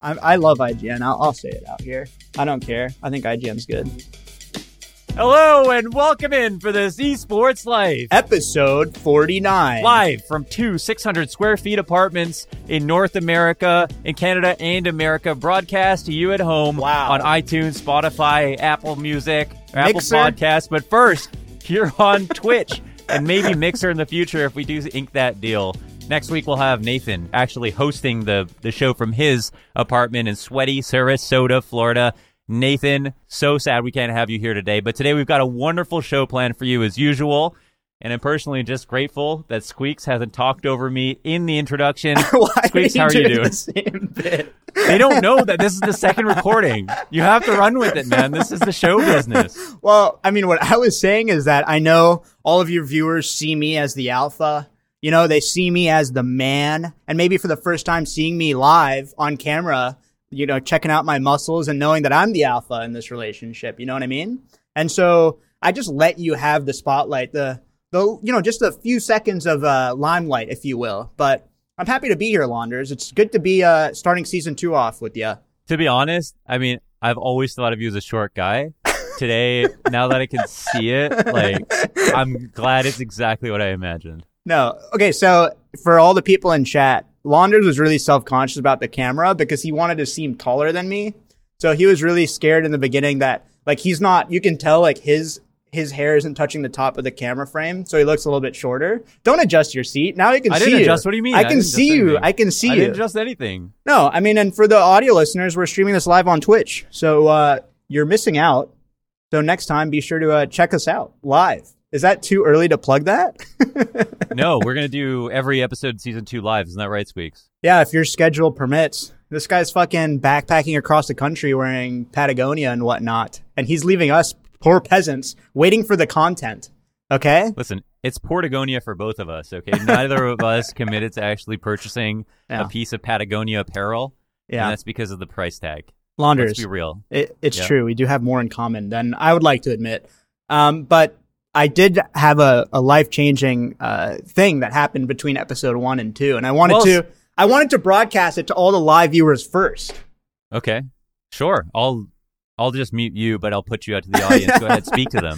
I love IGN. I'll say it out here. I don't care. I think IGN's good. Hello and welcome in for this Esports Life. Episode 49. Live from two 600 square feet apartments in North America, in Canada and America, broadcast to you at home on iTunes, Spotify, Apple Music, Apple Podcasts. But first, here on Twitch and maybe Mixer in the future if we do ink that deal. Next week, we'll have Nathan actually hosting the show from his apartment in sweaty Sarasota, Florida. Nathan, so sad we can't have you here today, but today we've got a wonderful show planned for you as usual, and I'm personally just grateful that Squeaks hasn't talked over me in the introduction. Squeaks, how are you doing? The same bit? They don't know that this is the second recording. You have to run with it, man. This is the show business. Well, I mean, what I was saying is that I know all of your viewers see me as the alpha. You know, they see me as the man, and maybe for the first time seeing me live on camera, you know, checking out my muscles and knowing that I'm the alpha in this relationship. You know what I mean? And so I just let you have the spotlight, the you know, just a few seconds of limelight, if you will. But I'm happy to be here, Launders. It's good to be starting season 2 off with you. To be honest, I mean, I've always thought of you as a short guy. Today, now that I can see it, like, I'm glad it's exactly what I imagined. No. Okay, so for all the people in chat, Launders was really self-conscious about the camera because he wanted to seem taller than me. So he was really scared in the beginning that, like, he's not, you can tell, like, his hair isn't touching the top of the camera frame, so he looks a little bit shorter. Don't adjust your seat. Now you can see you. I didn't adjust. What do you mean? I can see you. I can see you. I didn't adjust anything. No, I mean, and for the audio listeners, we're streaming this live on Twitch. So you're missing out. So next time, be sure to check us out live. Is that too early to plug that? No, we're going to do every episode season 2 live. Isn't that right, Squeaks? Yeah, if your schedule permits. This guy's fucking backpacking across the country wearing Patagonia and whatnot. And he's leaving us, poor peasants, waiting for the content. Okay? Listen, it's Patagonia for both of us, okay? Neither of us committed to actually purchasing a piece of Patagonia apparel. Yeah. And that's because of the price tag. Launders. Let's be real. It's true. We do have more in common than I would like to admit. But I did have a life-changing thing that happened between episode 1 and 2, and I wanted to broadcast it to all the live viewers first. Okay, sure. I'll just mute you, but I'll put you out to the audience. Go ahead, speak to them.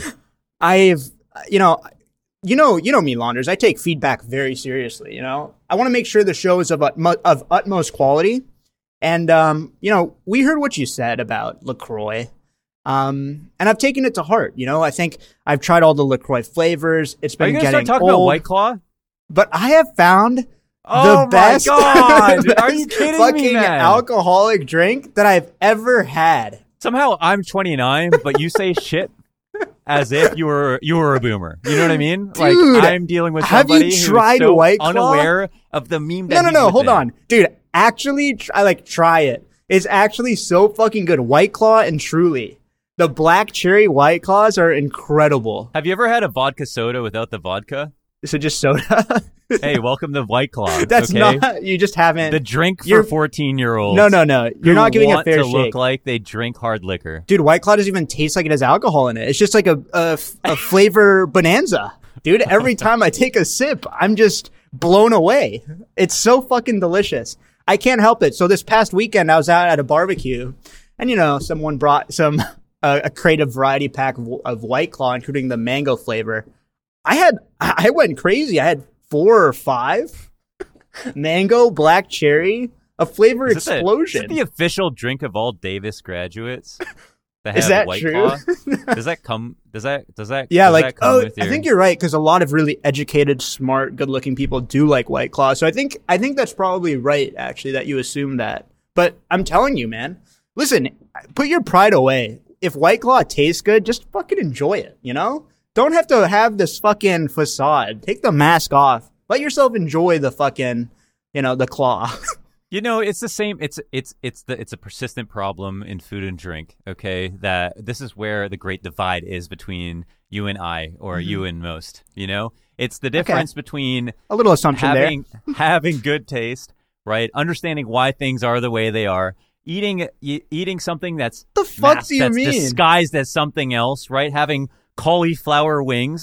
You know me, Launders. I take feedback very seriously. You know, I want to make sure the show is of utmost quality, and you know, we heard what you said about LaCroix. And I've taken it to heart. You know, I think I've tried all the LaCroix flavors. It's been getting old. Are you going to start talking about White Claw? But I have found the best Are you kidding fucking me, man? Alcoholic drink that I've ever had. Somehow I'm 29, but you say shit as if you were a boomer. You know what I mean? Dude, like, I'm dealing with somebody who's so White Claw? Unaware of the meme that No, hold on. Dude, actually, try it. It's actually so fucking good. White Claw and Truly. The black cherry White Claws are incredible. Have you ever had a vodka soda without the vodka? So just soda? Hey, welcome to White Claw. That's okay? not, you just haven't. The drink for 14-year-olds. No. You're not giving a fair shake. Want to look like they drink hard liquor. Dude, White Claw doesn't even taste like it has alcohol in it. It's just like a flavor bonanza. Dude, every time I take a sip, I'm just blown away. It's so fucking delicious. I can't help it. So this past weekend, I was out at a barbecue, and you know, someone brought a crate of variety pack of White Claw, including the mango flavor. I went crazy. I had 4 or 5 mango, black cherry, a flavor explosion. Is it the official drink of all Davis graduates? Is that White true? Claw? Does that come? Does that? Yeah, does that come with I think you're right, because a lot of really educated, smart, good-looking people do like White Claw. So I think that's probably right, actually, that you assume that. But I'm telling you, man, listen, put your pride away. If White Claw tastes good, just fucking enjoy it, you know? Don't have to have this fucking facade. Take the mask off. Let yourself enjoy the fucking, you know, the claw. You know, it's the same. It's a persistent problem in food and drink. Okay, that this is where the great divide is between you and I, or you and most. You know, it's the difference between a little assumption having good taste, right? Understanding why things are the way they are. Eating something that's the fuck do you mean? Disguised as something else, right? Having cauliflower wings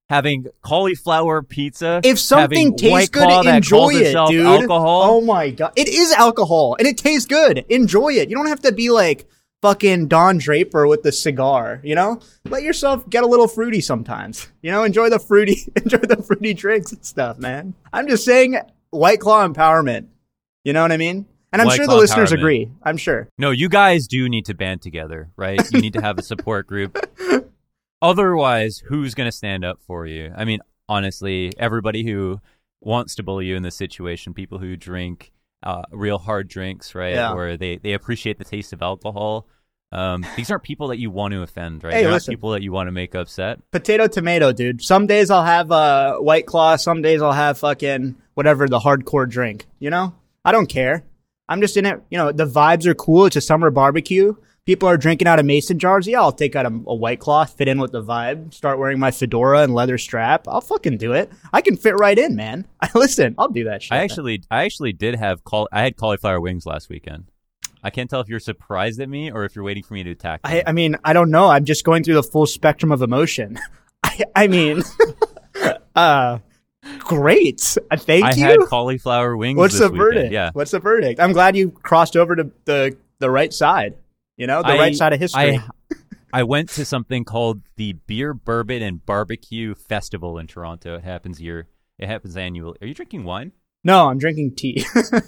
having cauliflower pizza. If something tastes good, enjoy it, dude. Alcohol. Oh my God. It is alcohol and it tastes good. Enjoy it. You don't have to be like fucking Don Draper with the cigar, you know? Let yourself get a little fruity sometimes. You know, enjoy the fruity drinks and stuff, man. I'm just saying White Claw empowerment. You know what I mean? And I'm sure the listeners agree. I'm sure. No, you guys do need to band together, right? You need to have a support group. Otherwise, who's going to stand up for you? I mean, honestly, everybody who wants to bully you in this situation, people who drink real hard drinks, right? Yeah. Or they appreciate the taste of alcohol. These aren't people that you want to offend, right? Hey, They're listen. not people that you want to make upset. Potato, tomato, dude. Some days I'll have White Claw. Some days I'll have fucking whatever the hardcore drink, you know? I don't care. I'm just in it. You know, the vibes are cool. It's a summer barbecue. People are drinking out of mason jars. Yeah, I'll take out a White Claw, fit in with the vibe, start wearing my fedora and leather strap. I'll fucking do it. I can fit right in, man. Listen, I'll do that shit. I actually did have I had cauliflower wings last weekend. I can't tell if you're surprised at me or if you're waiting for me to attack me. I mean, I don't know. I'm just going through the full spectrum of emotion. I mean, great. Thank you. I had cauliflower wings. What's the weekend. verdict? Yeah. What's the verdict? I'm glad you crossed over to the right side. You know, the right side of history. I went to something called the Beer, Bourbon, and Barbecue Festival in Toronto. It happens annually. Are you drinking wine? No, I'm drinking tea.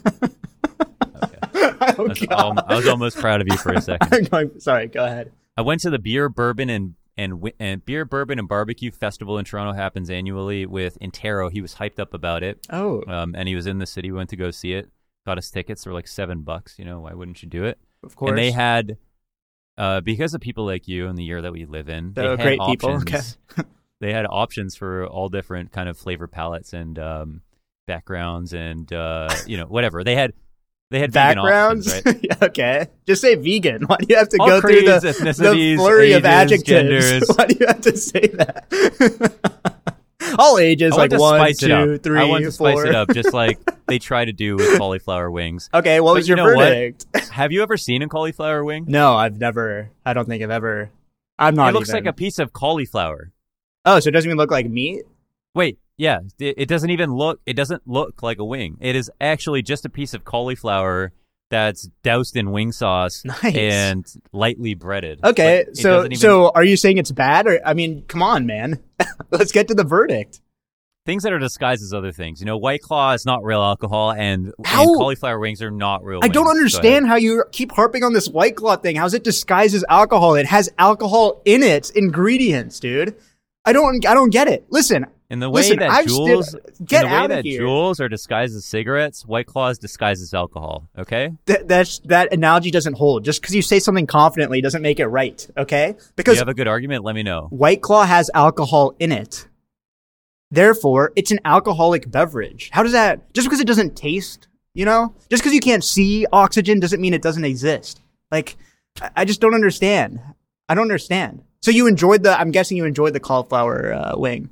Okay. I was almost proud of you for a second. Sorry, go ahead. I went to the Beer, Bourbon, and Beer, Bourbon, and Barbecue Festival in Toronto. Happens annually with Intero. He was hyped up about it. Oh. And he was in the city. We went to go see it. Got us tickets. They were like $7. You know, why wouldn't you do it? Of course. And they had, because of people like you and the year that we live in, they had great options. people. Okay. They had options for all different kind of flavor palettes and backgrounds and whatever. They had backgrounds, vegan options, right? Okay. Just say vegan. Why do you have to all go through creeds, the ethnicities, flurry ages, of adjectives? genders. Why do you have to say that? All ages, like 1, 2, 3, I want to 4. spice it up, just like they try to do with cauliflower wings. Okay, what was your verdict? Have you ever seen a cauliflower wing? No, I've never. I don't think I've ever. I'm not. It looks like a piece of cauliflower. Oh, so it doesn't even look like meat? Wait, yeah, it doesn't even look. It doesn't look like a wing. It is actually just a piece of cauliflower that's doused in wing sauce and lightly breaded. Okay, so are you saying it's bad? Or I mean, come on, man. Let's get to the verdict. Things that are disguised as other things. You know, White Claw is not real alcohol, and cauliflower wings are not real wings. I don't understand how you keep harping on this White Claw thing. How's it disguised as alcohol? It has alcohol in its ingredients, dude. I don't get it. Listen. In the way that Juuls are disguised as cigarettes, White Claw is disguised as alcohol. Okay, that analogy doesn't hold. Just because you say something confidently doesn't make it right. Okay, because you have a good argument. Let me know. White Claw has alcohol in it. Therefore, it's an alcoholic beverage. How does that? Just because it doesn't taste, you know, just because you can't see oxygen doesn't mean it doesn't exist. Like, I just don't understand. I don't understand. So I'm guessing you enjoyed the cauliflower wing.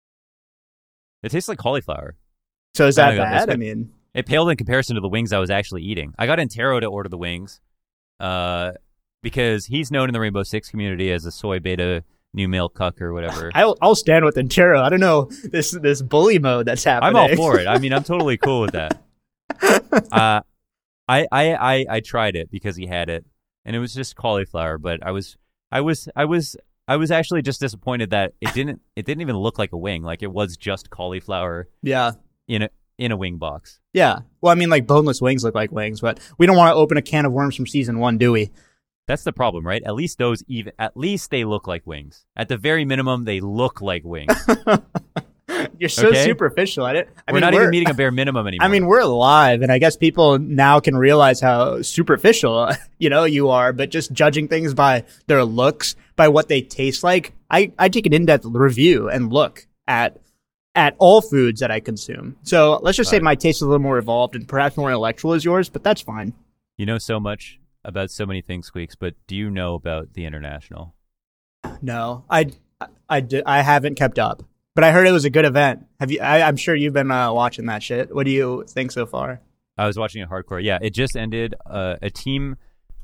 It tastes like cauliflower. So is that bad? I mean, it paled in comparison to the wings I was actually eating. I got Intero to order the wings, because he's known in the Rainbow Six community as a soy beta new male cuck or whatever. I'll stand with Intero. I don't know this bully mode that's happening. I'm all for it. I mean, I'm totally cool with that. I tried it because he had it, and it was just cauliflower. But I was actually just disappointed that it didn't even look like a wing. Like it was just cauliflower. Yeah. In a wing box. Yeah. Well, I mean, like boneless wings look like wings, but we don't want to open a can of worms from season 1, do we? That's the problem, right? At least they look like wings. At the very minimum, they look like wings. You're so superficial at it. We're not even meeting a bare minimum anymore. I mean, we're live, and I guess people now can realize how superficial, you are, but just judging things by their looks, by what they taste like. I take an in-depth review and look at all foods that I consume. So let's just say my taste is a little more evolved and perhaps more intellectual as yours, but that's fine. You know so much about so many things, Squeaks, but do you know about the International? No, I haven't kept up. But I heard it was a good event. Have you? I'm sure you've been watching that shit. What do you think so far? I was watching it hardcore. Yeah, it just ended. A team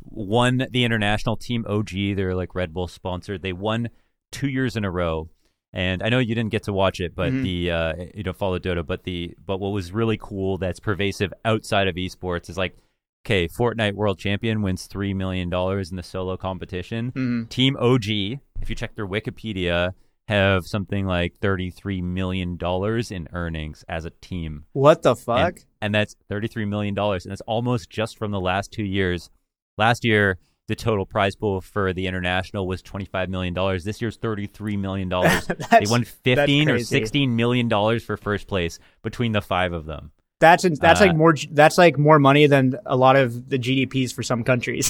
won the International. Team OG, they're like Red Bull sponsored. They won 2 years in a row, And I know you didn't get to watch it, but Mm-hmm. you don't follow Dota. But what was really cool that's pervasive outside of esports is like, okay, Fortnite World Champion wins $3 million in the solo competition. Mm-hmm. Team OG, if you check their Wikipedia, have something like $33 million in earnings as a team. What the fuck? And that's $33 million, and that's almost just from the last 2 years. Last year, the total prize pool for the international was $25 million. This year's $33 million. They won $15 or $16 million for first place between the 5 of them. That's like more money than a lot of the GDPs for some countries.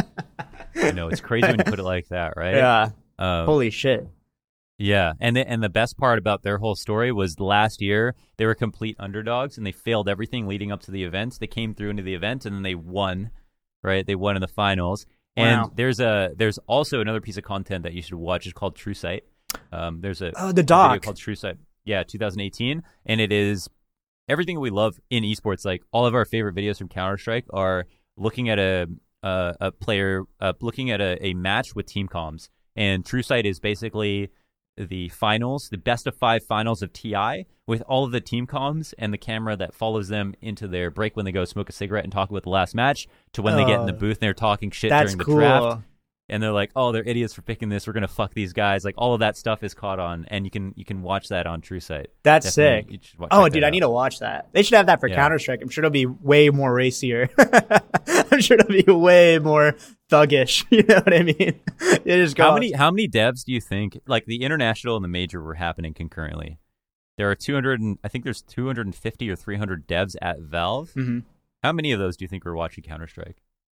I know, it's crazy when you put it like that, right? Yeah. Holy shit. Yeah, and the best part about their whole story was last year they were complete underdogs and they failed everything leading up to the events. They came through into the event and then they won, right? They won in the finals. And Wow. there's also another piece of content that you should watch. It's called True Sight. There's the a doc video called True Sight. Yeah, 2018, and it is everything that we love in esports. Like all of our favorite videos from Counter-Strike are looking at a player, looking at a match with team comms. And True Sight is basically the finals, the best of 5 finals of TI with all of the team comms and the camera that follows them into their break when they go smoke a cigarette and talk about the last match to when they get in the booth and they're talking shit during the draft. And they're like, oh, they're idiots for picking this. We're going to fuck these guys. Like all of that stuff is caught on, and you can watch that on True Sight. That's Definitely, sick. Oh, dude, I need to watch that. They should have that for Counter-Strike. I'm sure it'll be way more racier. I'm sure it'll be way more thuggish. You know what I mean? How many devs do you think, like the international and the major were happening concurrently? There are 200, I think there's 250 or 300 devs at Valve. Mm-hmm. How many of those do you think were watching Counter-Strike?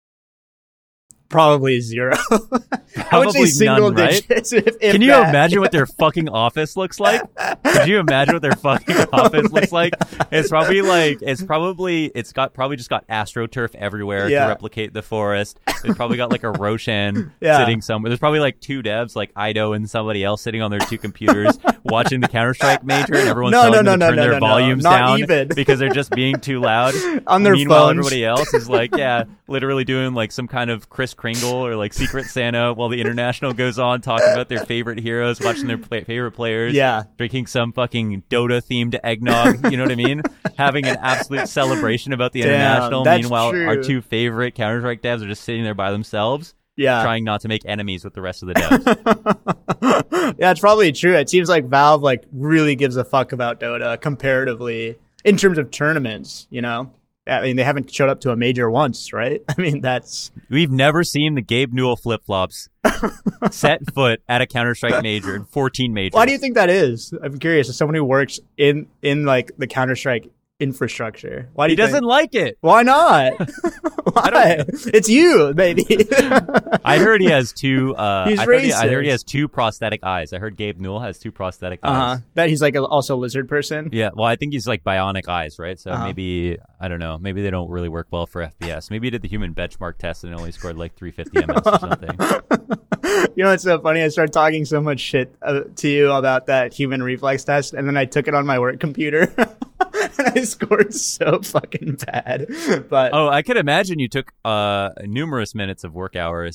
Probably 0. I would say single digits. If Can you imagine what their fucking office looks like? Could you imagine what their fucking office looks like? It's probably probably just got AstroTurf everywhere to replicate the forest. It's probably got like a Roshan sitting somewhere. There's probably like 2 devs, like Ido and somebody else sitting on their 2 computers watching the Counter-Strike major, and everyone's telling them to turn their volumes down because they're just being too loud on their Meanwhile, phones. Everybody else is like, literally doing like some kind of Kris Kringle or like Secret Santa while the international goes on, talking about their favorite heroes, watching their favorite players, drinking some fucking Dota themed eggnog. You know what I mean? Having an absolute celebration about the international. Meanwhile, our 2 favorite Counter-Strike devs are just sitting there by themselves, trying not to make enemies with the rest of the devs. Yeah, it's probably true. It seems like Valve like really gives a fuck about Dota comparatively in terms of tournaments. You know. I mean, they haven't showed up to a major once, right? I mean, we've never seen the Gabe Newell flip-flops set foot at a Counter-Strike major in 14 majors. Why do you think that is? I'm curious. As someone who works in like the Counter-Strike infrastructure, why do he doesn't like it? Why not? Why? It's you, baby. I heard he has 2. He's racist. I heard he has 2 prosthetic eyes. I heard Gabe Newell has 2 prosthetic eyes. That he's like also a lizard person. Yeah, well, I think he's like bionic eyes, right? So maybe, I don't know, maybe they don't really work well for FPS. Maybe he did the human benchmark test and only scored like 350 MS or something. You know what's so funny? I started talking so much shit to you about that human reflex test, and then I took it on my work computer. And I scored so fucking bad. But I could imagine you took numerous minutes of work hours.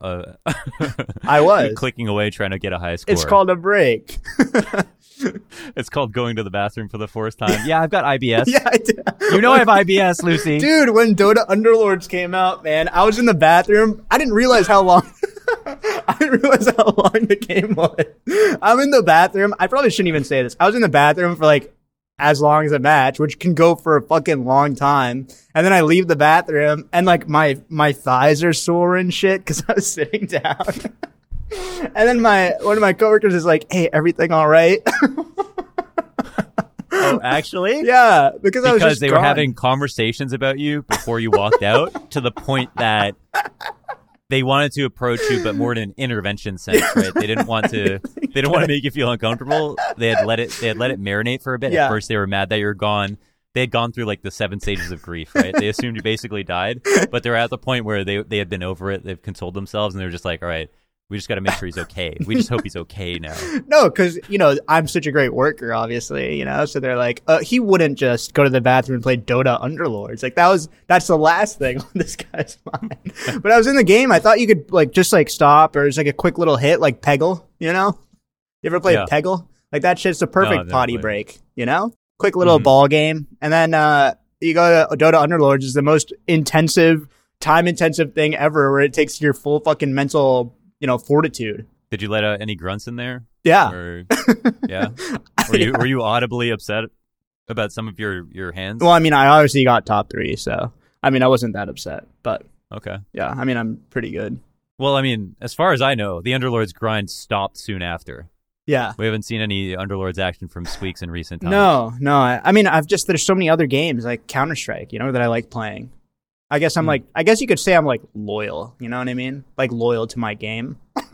I was clicking away trying to get a high score. It's called a break. It's called going to the bathroom for the first time. Yeah, I've got IBS. Yeah, I do. You know I have IBS, Lucy. Dude, when Dota Underlords came out, man, I was in the bathroom. I didn't realize how long. I didn't realize how long the game was. I'm in the bathroom. I probably shouldn't even say this. I was in the bathroom for like as long as a match, which can go for a fucking long time. And then I leave the bathroom and like my thighs are sore and shit because I was sitting down. And then one of my coworkers is like, "Hey, everything all right?" Oh, actually? Yeah, because I was just they were having conversations about you before you walked out to the point that they wanted to approach you, but more in an intervention sense, right? They didn't want to make you feel uncomfortable. They had let it marinate for a bit. At first they were mad that you were gone. They had gone through like the 7 stages of grief, right? They assumed you basically died, but they're at the point where they had been over it. They've consoled themselves and they're just like, all right, we just got to make sure he's okay. We just hope he's okay now. No, because, I'm such a great worker, obviously, So they're like, he wouldn't just go to the bathroom and play Dota Underlords. Like, that's the last thing on this guy's mind. But I was in the game. I thought you could, just stop or it's like a quick little hit, like Peggle, You ever played Peggle? Like that shit's the perfect potty break, you know? Quick little ball game. And then you go to Dota Underlords is the most time-intensive thing ever where it takes your full fucking mental, fortitude. Did you let out any grunts in there? Yeah. Yeah. Were you audibly upset about some of your hands? Well, I mean, I obviously got top 3, so I mean, I wasn't that upset, but okay. Yeah, I mean, I'm pretty good. Well, I mean, as far as I know, the Underlords grind stopped soon after. Yeah. We haven't seen any Underlords action from Squeaks in recent times. No. I mean, there's so many other games like Counter-Strike, that I like playing. I guess I guess you could say I'm like loyal, you know what I mean? Like loyal to my game.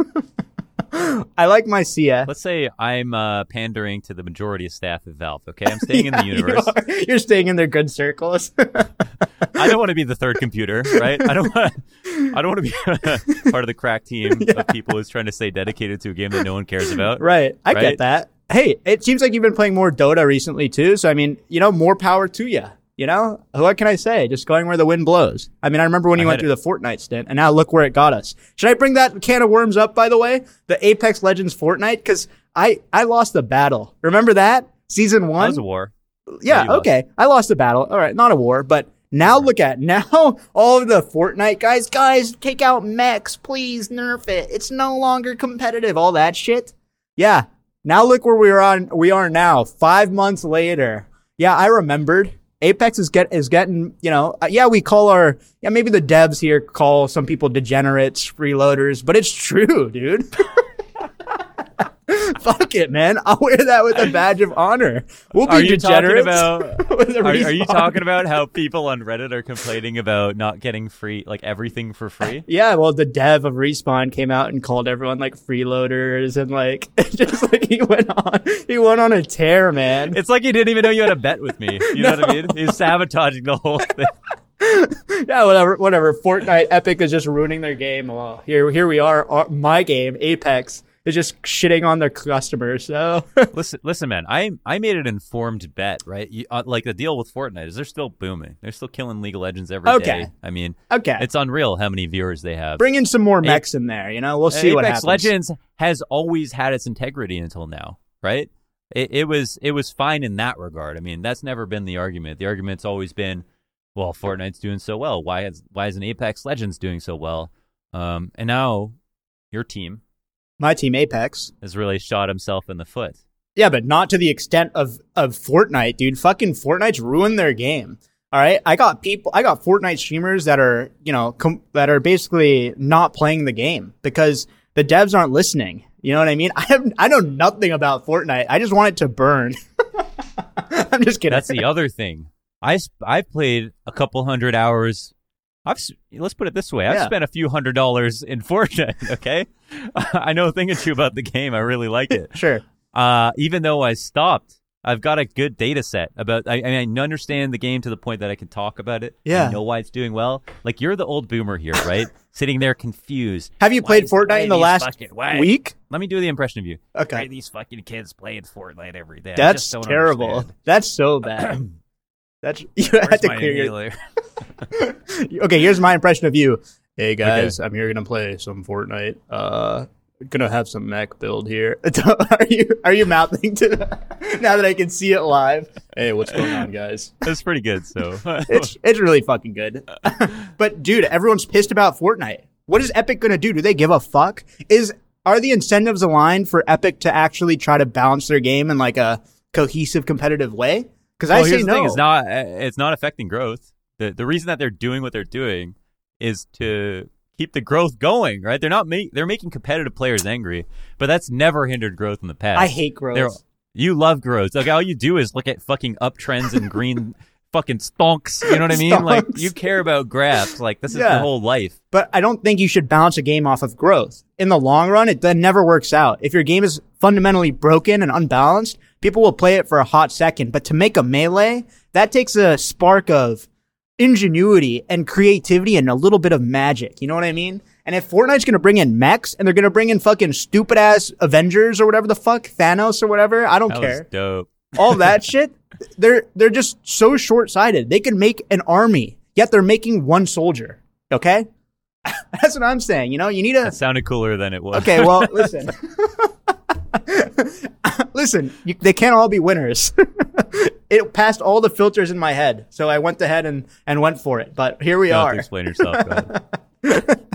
I like my CS. Let's say I'm pandering to the majority of staff at Valve, okay? I'm staying in the universe. You're staying in their good circles. I don't want to be the third computer, right? I don't want to be part of the crack team of people who's trying to stay dedicated to a game that no one cares about. Right. I get that. Hey, it seems like you've been playing more Dota recently too, so I mean, more power to you. What can I say? Just going where the wind blows. I mean, I remember when you went through the Fortnite stint, and now look where it got us. Should I bring that can of worms up, by the way? The Apex Legends Fortnite? Because I lost the battle. Remember that? Season 1? That was a war. Yeah, okay. I lost the battle. All right, not a war, but now look at now all of the Fortnite guys, take out mechs, please nerf it. It's no longer competitive, all that shit. Yeah, now look where we are now, 5 months later. Yeah, I remembered. Apex is getting, we call maybe the devs here call some people degenerates, freeloaders, but it's true, dude. Fuck it, man. I'll wear that with a badge of honor. We'll be degenerates. Are you talking about how people on Reddit are complaining about not getting free, like everything for free? Yeah, well, the dev of Respawn came out and called everyone like freeloaders and like just like he went on a tear, man. It's like he didn't even know you had a bet with me. You know what I mean? He's sabotaging the whole thing. Yeah, whatever. Fortnite, Epic is just ruining their game. Well, here we are. My game, Apex, is just shitting on their customers. So listen, man. I made an informed bet, right? Like the deal with Fortnite is they're still booming. They're still killing League of Legends every day. I mean, it's unreal how many viewers they have. Bring in some more mechs in there. We'll see what happens. Apex Legends has always had its integrity until now, right? It was fine in that regard. I mean, that's never been the argument. The argument's always been, well, Fortnite's doing so well. Why isn't Apex Legends doing so well? And now your team. My team, Apex, has really shot himself in the foot. Yeah, but not to the extent of Fortnite, dude. Fucking Fortnite's ruined their game. All right, I got Fortnite streamers that are, that are basically not playing the game because the devs aren't listening. You know what I mean? I know nothing about Fortnite. I just want it to burn. I'm just kidding. That's the other thing. I've played a couple hundred hours. Let's put it this way. I've spent a few $100s in Fortnite, okay? I know a thing or two about the game. I really like it. Sure. Even though I stopped, I've got a good data set about. I understand the game to the point that I can talk about it. Yeah. I know why it's doing well. Like, you're the old boomer here, right? Sitting there confused. Have you played Fortnite in the last week? Let me do the impression of you. Okay. Why are these fucking kids playing Fortnite every day? That's terrible. Understand. That's so bad. You had to clear your... Okay, here's my impression of you. Hey guys, I'm here gonna play some Fortnite. Gonna have some mech build here. Are you mouthing to now that I can see it live? Hey, what's going on, guys? That's pretty good. So it's really fucking good. But dude, everyone's pissed about Fortnite. What is Epic gonna do? Do they give a fuck? Are the incentives aligned for Epic to actually try to balance their game in like a cohesive, competitive way? Because I say no. It's not affecting growth. The reason that they're doing what they're doing is to keep the growth going, right? They're making competitive players angry, but that's never hindered growth in the past. I hate growth. You love growth. Like, all you do is look at fucking uptrends and green fucking stonks. You know what I mean? Stonks. Like, you care about graphs. Like, this is your whole life. But I don't think you should balance a game off of growth. In the long run, it then never works out. If your game is fundamentally broken and unbalanced, people will play it for a hot second. But to make a melee, that takes a spark of ingenuity and creativity and a little bit of magic. You know what I mean? And if Fortnite's going to bring in mechs and they're going to bring in fucking stupid ass Avengers or whatever the fuck, Thanos or whatever, I don't care. Was dope. All that shit, they're just so short-sighted. They could make an army, yet they're making one soldier. Okay? That's what I'm saying. You need a... That sounded cooler than it was. Okay, well, listen. Listen, they can't all be winners. It passed all the filters in my head, so I went ahead and went for it. But here we are. To explain yourself. Go ahead.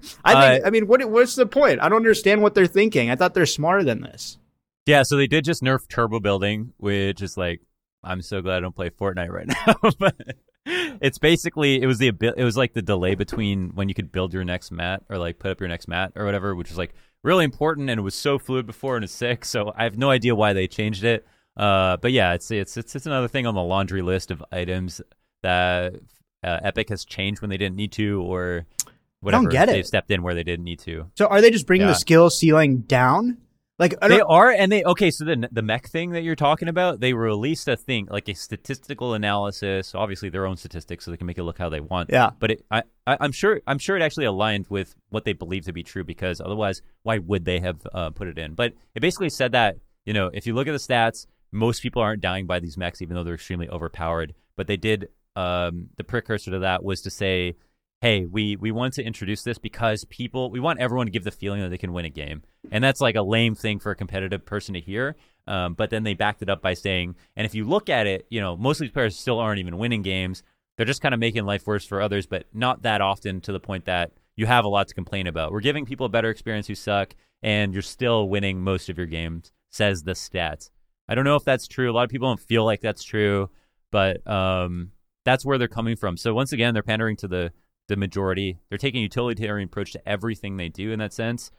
I mean, what's the point? I don't understand what they're thinking. I thought they're smarter than this. Yeah, so they did just nerf turbo building, which is like, I'm so glad I don't play Fortnite right now. But it's basically, it was like the delay between when you could build your next mat or like put up your next mat or whatever, which was like really important, and it was so fluid before and it's sick. So I have no idea why they changed it. But yeah, it's another thing on the laundry list of items that Epic has changed when they didn't need to, or whatever. I don't get it. They've stepped in where they didn't need to. So are they just bringing the skill ceiling down? Like they are, and okay. So the mech thing that you're talking about, they released a thing like a statistical analysis. Obviously, their own statistics, so they can make it look how they want. Yeah. But I'm sure it actually aligned with what they believe to be true, because otherwise, why would they have put it in? But it basically said that, you know, if you look at the stats, most people aren't dying by these mechs, even though they're extremely overpowered. But they did. The precursor to that was to say, hey, we want to introduce this because we want everyone to give the feeling that they can win a game. And that's like a lame thing for a competitive person to hear. But then they backed it up by saying, and if you look at it, you know, most of these players still aren't even winning games. They're just kind of making life worse for others, but not that often to the point that you have a lot to complain about. We're giving people a better experience who suck, and you're still winning most of your games, says the stats. I don't know if that's true. A lot of people don't feel like that's true, but that's where they're coming from. So once again, they're pandering to the majority. They're taking a utilitarian approach to everything they do in that sense.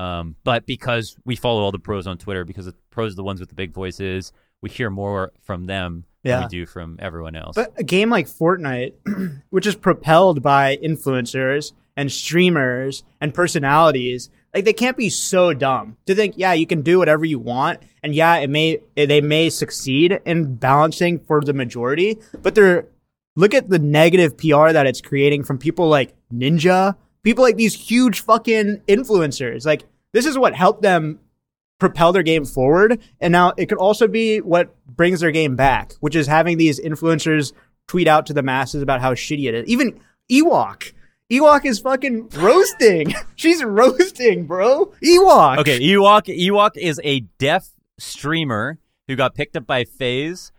But because we follow all the pros on Twitter, because the pros are the ones with the big voices, we hear more from them than we do from everyone else. But a game like Fortnite, which is propelled by influencers and streamers and personalities, like they can't be so dumb to think, yeah, you can do whatever you want, and yeah, they may succeed in balancing for the majority, but look at the negative PR that it's creating from people like Ninja, people like these huge fucking influencers. Like, this is what helped them propel their game forward. And now it could also be what brings their game back, which is having these influencers tweet out to the masses about how shitty it is. Even Ewok. Ewok is fucking roasting. She's roasting, bro. Ewok. Okay, Ewok is a deaf streamer who got picked up by FaZe,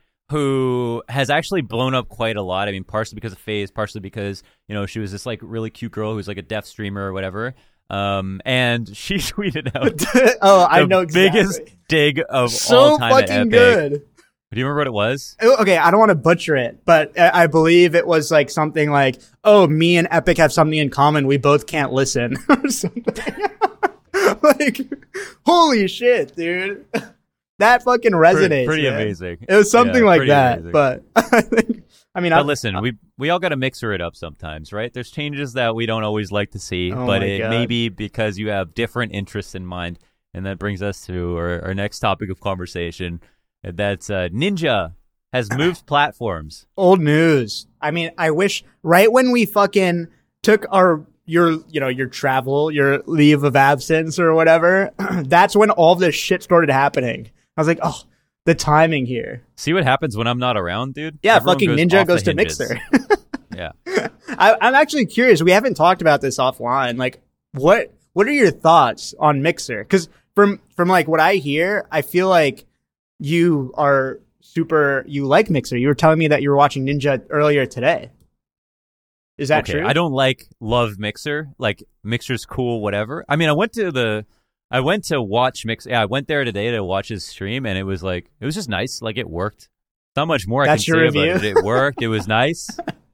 who has actually blown up quite a lot. I mean, partially because of FaZe, partially because, you know, she was this like really cute girl who's like a deaf streamer or whatever. And she tweeted out I know exactly. biggest dig of all time at Epic. So fucking good. Do you remember what it was? Okay, I don't want to butcher it, but I believe it was like something like, oh, me and Epic have something in common. We both can't listen or something. Like, holy shit, dude. That fucking resonates. Pretty man. Amazing. It was something like that, amazing. But But listen, we all got to mixer it up sometimes, right? There's changes that we don't always like to see, but it may be because you have different interests in mind. And that brings us to our next topic of conversation. That's Ninja has moved platforms. Old news. I mean, I wish right when we fucking took your travel, your leave of absence or whatever, that's when all this shit started happening. I was like, oh, the timing here. See what happens when I'm not around, dude? Yeah, Everyone fucking Ninja goes to Mixer. Yeah. I'm actually curious. We haven't talked about this offline. Like, what are your thoughts on Mixer? Because from like what I hear, I feel like you like Mixer. You were telling me that you were watching Ninja earlier today. Is that true? I don't love Mixer. Like, Mixer's cool, whatever. I mean, I went to watch Mixer. Yeah, I went there today to watch his stream, and it was just nice. Like, it worked. Not much more I can say about it. It worked. It was nice.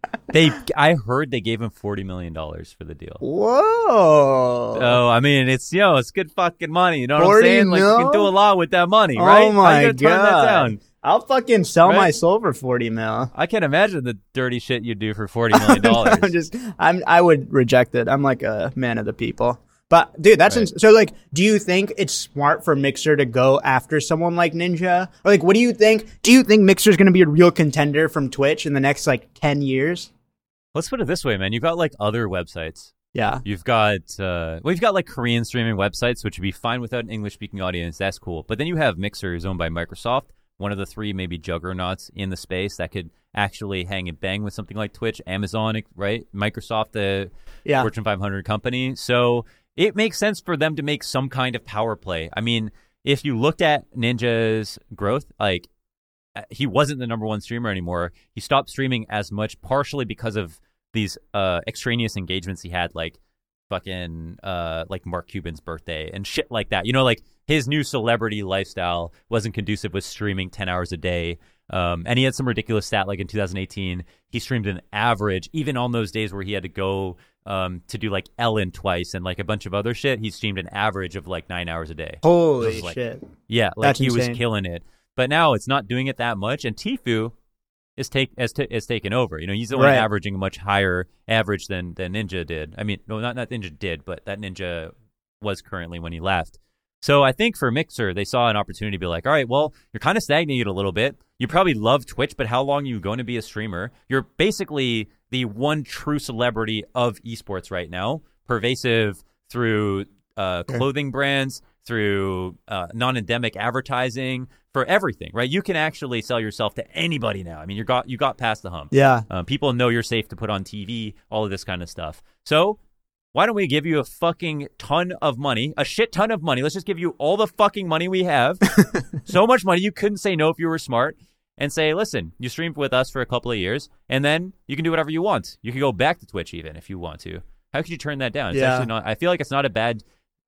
I heard they gave him $40 million for the deal. Whoa. So, I mean, it's good fucking money. You know what I'm saying? Like, you can do a lot with that money, right? Oh my God. Turn that down? I'll fucking sell my soul for $40 million. I can't imagine the dirty shit you'd do for $40 million. I would reject it. I'm like a man of the people. But dude, so like, do you think it's smart for Mixer to go after someone like Ninja? Or like, what do you think? Do you think Mixer's going to be a real contender from Twitch in the next like 10 years? Let's put it this way, man. You've got like other websites. Yeah. You've got, you've got like Korean streaming websites, which would be fine without an English speaking audience. That's cool. But then you have Mixer, who's owned by Microsoft, one of the three maybe juggernauts in the space that could actually hang and bang with something like Twitch, Amazon, right? Microsoft, the Fortune 500 company. So it makes sense for them to make some kind of power play. I mean, if you looked at Ninja's growth, like he wasn't the number one streamer anymore. He stopped streaming as much, partially because of these extraneous engagements he had, like fucking like Mark Cuban's birthday and shit like that. You know, like his new celebrity lifestyle wasn't conducive with streaming 10 hours a day. And he had some ridiculous stat, like in 2018, he streamed an average, even on those days where he had to go to do like Ellen twice and like a bunch of other shit, he streamed an average of like 9 hours a day. Holy like, shit. Yeah, like That's he insane. was killing it. But now it's not doing it that much, and Tfue is taken over. You know, he's only averaging a much higher average than Ninja did. I mean, no, not Ninja did, but that Ninja was currently when he left. So I think for Mixer, they saw an opportunity to be like, all right, well, you're kind of stagnated a little bit. You probably love Twitch, but how long are you going to be a streamer? You're basically the one true celebrity of esports right now, pervasive through clothing brands, through non-endemic advertising, for everything, right? You can actually sell yourself to anybody now. I mean, you got past the hump. Yeah. People know you're safe to put on TV, all of this kind of stuff. So why don't we give you a fucking ton of money, a shit ton of money? Let's just give you all the fucking money we have. So much money you couldn't say no if you were smart, and say, listen, you streamed with us for a couple of years, and then you can do whatever you want. You can go back to Twitch even if you want to. How could you turn that down? It's actually not. I feel like it's not a bad.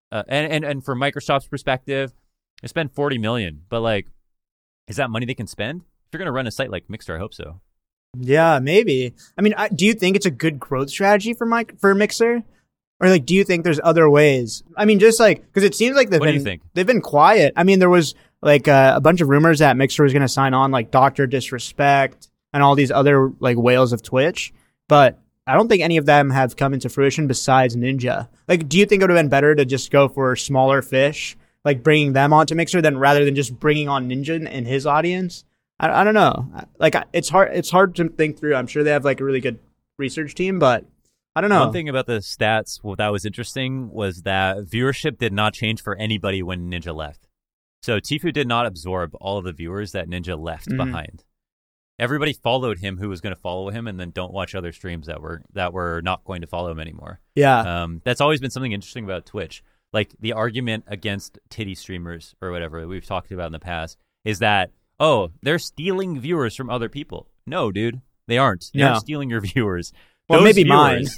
And from Microsoft's perspective, they spend $40 million, but like, is that money they can spend? If you're gonna run a site like Mixer, I hope so. Yeah, maybe. I mean, do you think it's a good growth strategy for Mixer? Or like, do you think there's other ways? I mean, just like, because it seems like they've been quiet. I mean, there was like a bunch of rumors that Mixer was going to sign on like Dr. Disrespect and all these other like whales of Twitch, but I don't think any of them have come into fruition besides Ninja. Like, do you think it would have been better to just go for smaller fish, like bringing them onto Mixer, rather than just bringing on Ninja and his audience? I don't know. Like, it's hard to think through. I'm sure they have like a really good research team, but I don't know. One thing about the stats that was interesting was that viewership did not change for anybody when Ninja left. So Tfue did not absorb all of the viewers that Ninja left behind. Everybody followed him who was going to follow him, and then don't watch other streams that were not going to follow him anymore. Yeah. That's always been something interesting about Twitch. Like the argument against titty streamers or whatever that we've talked about in the past is that, oh, they're stealing viewers from other people. No, dude, they aren't. They're not stealing your viewers. Well, maybe viewers,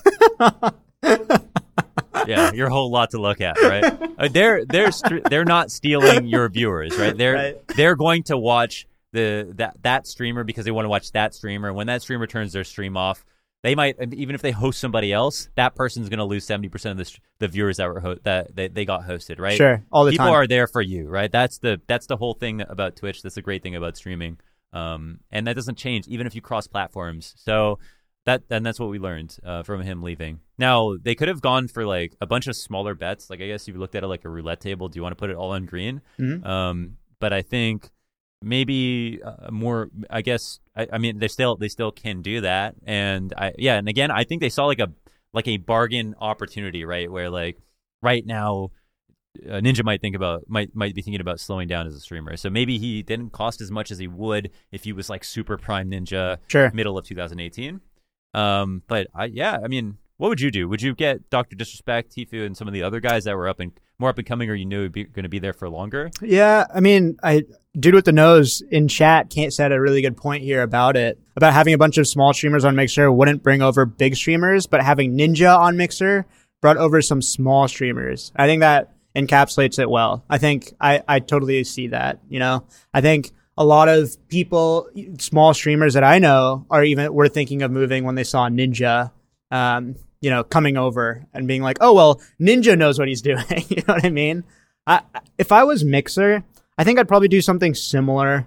mine. Yeah, you're a whole lot to look at, right? They're not stealing your viewers, right? They're going to watch that streamer because they want to watch that streamer. When that streamer turns their stream off, they might, even if they host somebody else, that person's going to lose 70% of the viewers that they got hosted, right? Sure, all the People time. are there for you, right? That's the whole thing about Twitch. That's the great thing about streaming, and that doesn't change even if you cross platforms. So. That's what we learned from him leaving. Now, they could have gone for like a bunch of smaller bets. Like, I guess if you looked at it like a roulette table, do you want to put it all on green? Mm-hmm. But I think maybe more, I guess, I mean, they still can do that. And and again, I think they saw like a bargain opportunity, right? Where like right now, Ninja might be thinking about slowing down as a streamer. So maybe he didn't cost as much as he would if he was like super prime Ninja middle of 2018. But I mean, what would you do? Would you get Dr. Disrespect, Tfue, and some of the other guys that were more up and coming, or you knew would be going to be there for longer? Yeah, I mean, Dude with the Nose in chat said a really good point here about having a bunch of small streamers on Mixer wouldn't bring over big streamers, but having Ninja on Mixer brought over some small streamers. I think that encapsulates it well. I think I totally see that. You know, I think a lot of people, small streamers that I know, were thinking of moving when they saw Ninja, coming over and being like, oh, well, Ninja knows what he's doing. You know what I mean? If I was Mixer, I think I'd probably do something similar.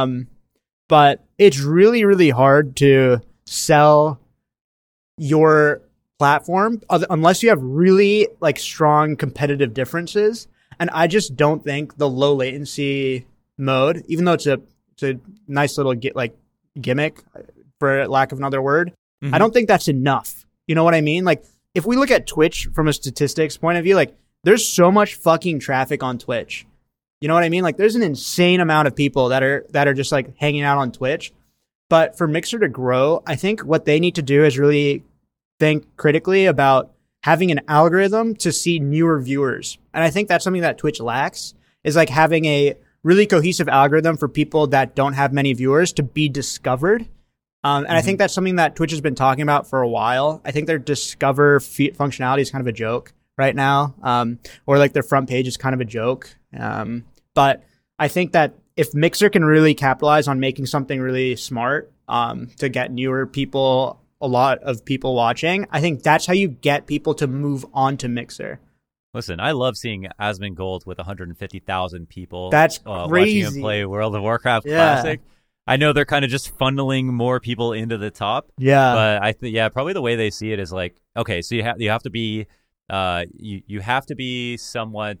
But it's really, really hard to sell your platform unless you have really like strong competitive differences. And I just don't think the low latency mode, even though it's a nice little gimmick, for lack of another word, I don't think that's enough. You know what I mean? Like, if we look at Twitch from a statistics point of view, like, there's so much fucking traffic on Twitch. You know what I mean? Like, there's an insane amount of people that are just like hanging out on Twitch. But for Mixer to grow, I think what they need to do is really think critically about having an algorithm to see newer viewers. And I think that's something that Twitch lacks. is like having a really cohesive algorithm for people that don't have many viewers to be discovered. And I think that's something that Twitch has been talking about for a while. I think their discover functionality is kind of a joke right now, or like their front page is kind of a joke. But I think that if Mixer can really capitalize on making something really smart to get newer people, a lot of people watching, I think that's how you get people to move on to Mixer. Listen, I love seeing Asmongold with 150,000 people. That's crazy. Watching him play World of Warcraft Classic. I know they're kind of just funneling more people into the top. Yeah. But I think, probably the way they see it is like, okay, so you have to be, you have to be somewhat,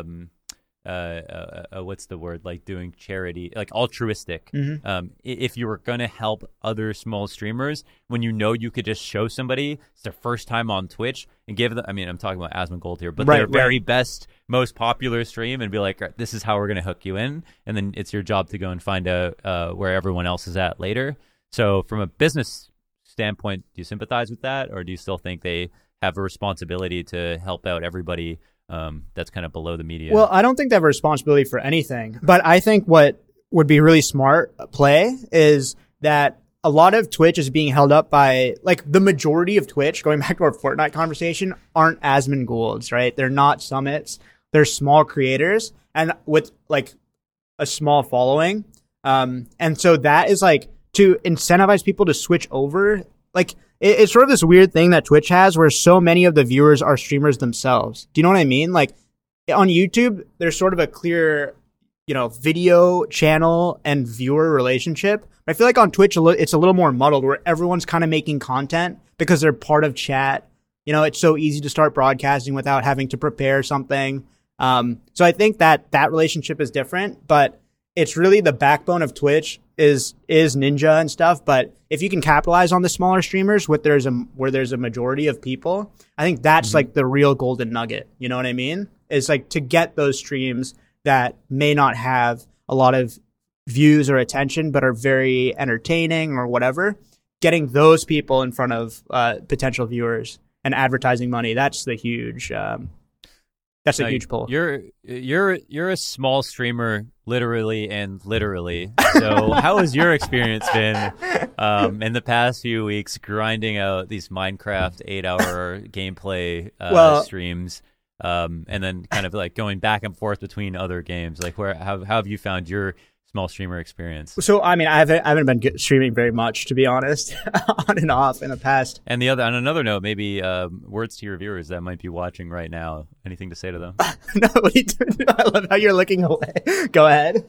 what's the word? Like doing charity, like altruistic. If you were going to help other small streamers, when you know you could just show somebody it's their first time on Twitch and give them, I mean, I'm talking about Asmongold here, but their very best, most popular stream and be like, this is how we're going to hook you in. And then it's your job to go and find out where everyone else is at later. So from a business standpoint, do you sympathize with that? Or do you still think they have a responsibility to help out everybody that's kind of below the media? Well, I don't think they have a responsibility for anything, but I think what would be really smart play is that a lot of Twitch is being held up by, like, the majority of Twitch, going back to our Fortnite conversation, aren't Asmongold's, right? They're not Summits. They're small creators and with like a small following. And so that is like to incentivize people to switch over. Like it's sort of this weird thing that Twitch has where so many of the viewers are streamers themselves. Do you know what I mean? Like on YouTube, there's sort of a clear, video channel and viewer relationship. I feel like on Twitch, it's a little more muddled where everyone's kind of making content because they're part of chat. It's so easy to start broadcasting without having to prepare something. So I think that relationship is different, but it's really the backbone of Twitch is Ninja and stuff. But if you can capitalize on the smaller streamers where there's a majority of people, I think that's like the real golden nugget. You know what I mean? It's like to get those streams that may not have a lot of views or attention, but are very entertaining or whatever, getting those people in front of potential viewers and advertising money. That's the huge, that's a huge pull. You're a small streamer, literally and literally. So how has your experience been in the past few weeks grinding out these Minecraft 8-hour gameplay streams, and then kind of like going back and forth between other games? Like, how have you found your small streamer experience? So, I mean, I haven't been streaming very much, to be honest, on and off in the past. And on another note, maybe words to your viewers that might be watching right now. Anything to say to them? No, I love how you're looking away. Go ahead.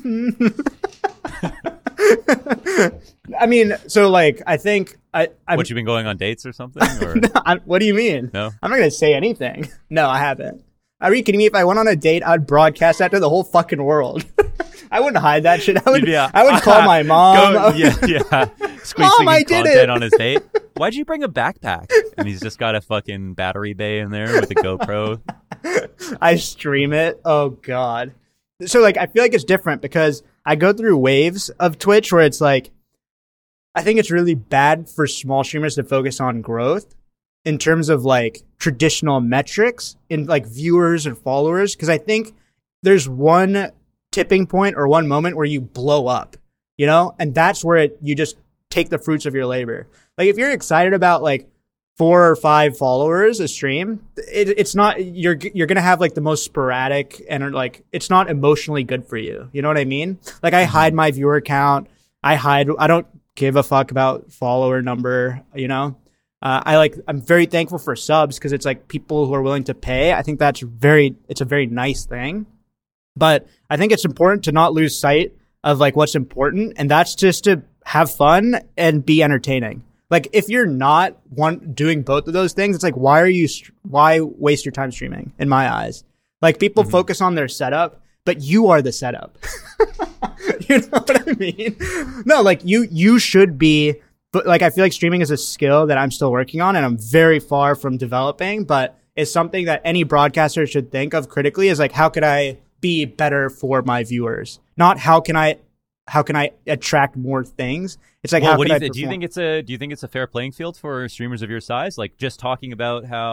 I mean, so like, I think what, you been going on dates or something? Or? No, what do you mean? No, I'm not going to say anything. No, I haven't. Are you kidding me? If I went on a date, I'd broadcast that to the whole fucking world. I wouldn't hide that shit. I would call my mom. Mom, I did it on his date. Why'd you bring a backpack? And he's just got a fucking battery bay in there with a GoPro. I stream it. Oh God. So like, I feel like it's different because I go through waves of Twitch where it's like, I think it's really bad for small streamers to focus on growth in terms of like traditional metrics in like viewers and followers. Cause I think there's one tipping point or one moment where you blow up, and that's where you just take the fruits of your labor. Like if you're excited about like 4 or 5 followers a stream, it's not, you're going to have like the most sporadic and like, it's not emotionally good for you. You know what I mean? Like I hide my viewer count. I don't give a fuck about follower number, I'm very thankful for subs because it's like people who are willing to pay. I think it's a very nice thing. But I think it's important to not lose sight of like what's important, and that's just to have fun and be entertaining. Like if you're not doing both of those things, it's like why waste your time streaming? In my eyes, like people focus on their setup, but you are the setup. You know what I mean? No, like you should be. But like I feel like streaming is a skill that I'm still working on, and I'm very far from developing. But it's something that any broadcaster should think of critically. Is like how could I be better for my viewers, not how can I attract more things. It's like, do you think it's a fair playing field for streamers of your size? Like just talking about how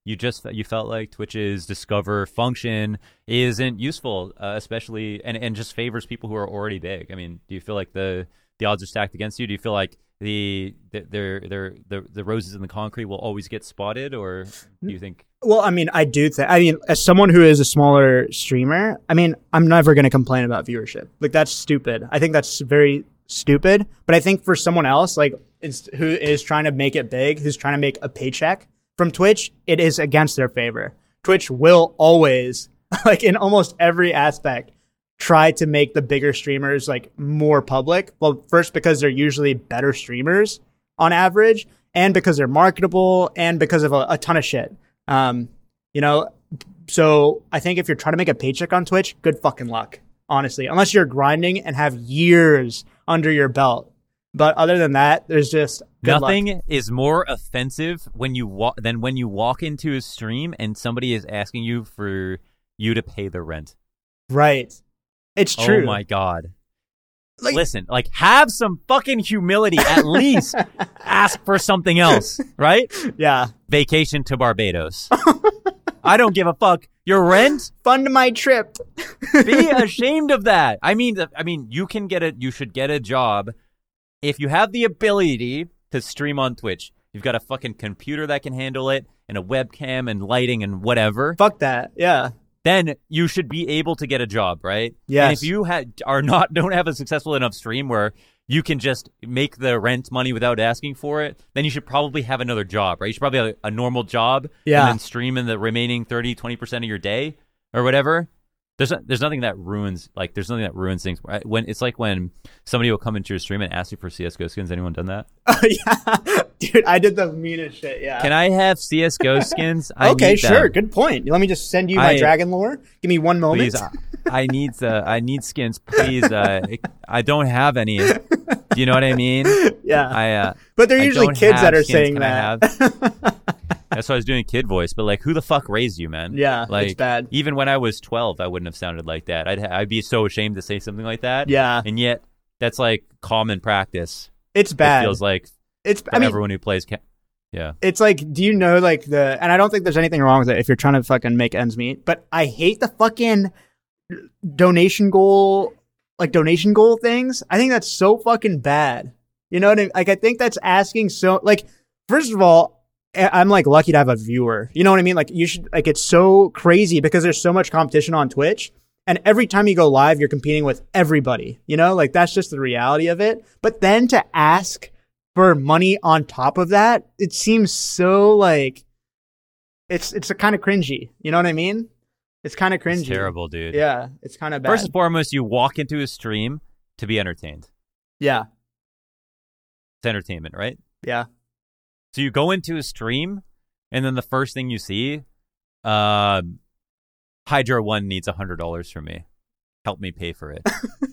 you felt like Twitch's Discover function isn't useful, especially and just favors people who are already big. I mean, do you feel like the odds are stacked against you? Do you feel like the roses in the concrete will always get spotted, or do you think? Well, I mean, I do think. I mean, as someone who is a smaller streamer, I mean, I'm never going to complain about viewership. Like, that's stupid. I think that's very stupid. But I think for someone else, like, who is trying to make it big, who's trying to make a paycheck from Twitch, it is against their favor. Twitch will always, like, in almost every aspect, try to make the bigger streamers like more public. Well, first because they're usually better streamers on average, and because they're marketable, and because of a ton of shit. So I think if you're trying to make a paycheck on Twitch, good fucking luck, honestly, unless you're grinding and have years under your belt. But other than that, there's just nothing luck. Is more offensive than when you walk into a stream and somebody is asking you for you to pay the rent. Right. It's true. Oh my God. Listen, like, have some fucking humility. At least ask for something else, right? Yeah. Vacation to Barbados. I don't give a fuck. Your rent? Fund my trip. Be ashamed of that. I mean, you should get a job if you have the ability to stream on Twitch. You've got a fucking computer that can handle it, and a webcam and lighting and whatever. Fuck that. Yeah. Then you should be able to get a job, right? Yes. And if you don't have a successful enough stream where you can just make the rent money without asking for it, then you should probably have another job, right? You should probably have a normal job, yeah, and then stream in the remaining 30-20% of your day or whatever. There's nothing that ruins things. When it's like when somebody will come into your stream and ask you for CS:GO skins. Anyone done that? Yeah, dude, I did the meanest shit. Yeah. Can I have CS:GO skins? Okay, sure. Good point. Let me just send you my dragon lore. Give me one moment. Please, I need skins, please. I don't have any. Do you know what I mean? Yeah. But they're usually kids that are saying that. That's why I was doing kid voice, but like, who the fuck raised you, man? Yeah, like, it's bad. Even when I was 12, I wouldn't have sounded like that. I'd be so ashamed to say something like that. Yeah, and yet that's like common practice. It's bad. It feels like everyone who plays. Yeah, it's like, do you know like and I don't think there's anything wrong with it if you're trying to fucking make ends meet. But I hate the fucking donation goal things. I think that's so fucking bad. You know what I mean? Like, I think that's asking so. Like, first of all, I'm like lucky to have a viewer. You know what I mean? Like, you should, like, it's so crazy because there's so much competition on Twitch, and every time you go live, you're competing with everybody, you know, like, that's just the reality of it. But then to ask for money on top of that, it seems so like it's a kind of cringy. You know what I mean? It's kind of cringy. It's terrible, dude. Yeah. It's kind of bad. First and foremost, you walk into a stream to be entertained. Yeah. It's entertainment, right? Yeah. So you go into a stream, and then the first thing you see, Hydra One needs $100 from me. Help me pay for it.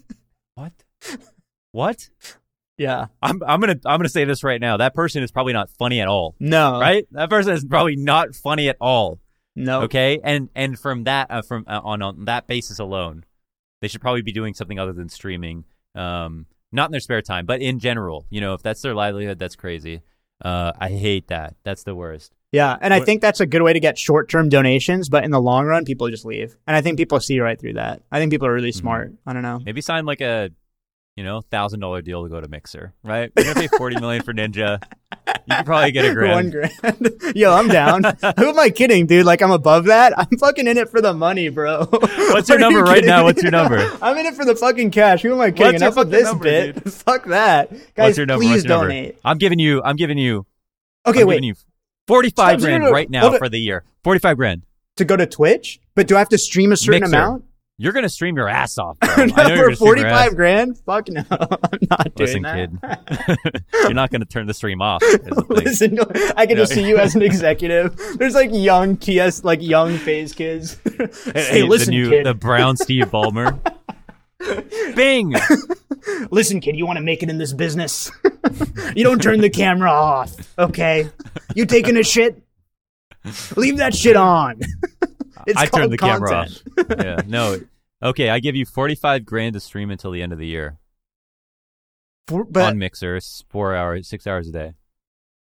What? Yeah. I'm gonna say this right now. That person is probably not funny at all. No. Right? That person is probably not funny at all. No. Okay. And from that, on that basis alone, they should probably be doing something other than streaming. Not in their spare time, but in general. You know, if that's their livelihood, that's crazy. I hate that. That's the worst. Yeah, and I think that's a good way to get short-term donations, but in the long run, people just leave. And I think people see right through that. I think people are really smart. I don't know. Maybe sign like a, $1,000 deal to go to Mixer, right? You're going to pay $40 million for Ninja. You could probably get $1,000. $1,000. Yo, I'm down. Who am I kidding, dude? Like, I'm above that? I'm fucking in it for the money, bro. What's your number right now? What's your number? I'm in it for the fucking cash. Who am I kidding? Enough of this number, bit. Dude? Fuck that. Guys, what's your number? please donate. I'm giving you. Okay, wait. Giving you 45 grand right now for the year. 45 grand. To go to Twitch? But do I have to stream a certain amount? You're going to stream your ass off, bro. No, for 45 grand? Fuck no. I'm not doing that. Listen, kid. You're not going to turn the stream off. Listen, I can just see you as an executive. There's like young phase kids. Hey, listen, kid. The brown Steve Ballmer. Bing! Listen, kid, you want to make it in this business? You don't turn the camera off, okay? You taking a shit? Leave that shit on. I turned the camera off. Yeah, no. Okay, I give you 45 grand to stream until the end of the year. On Mixer, 6 hours a day.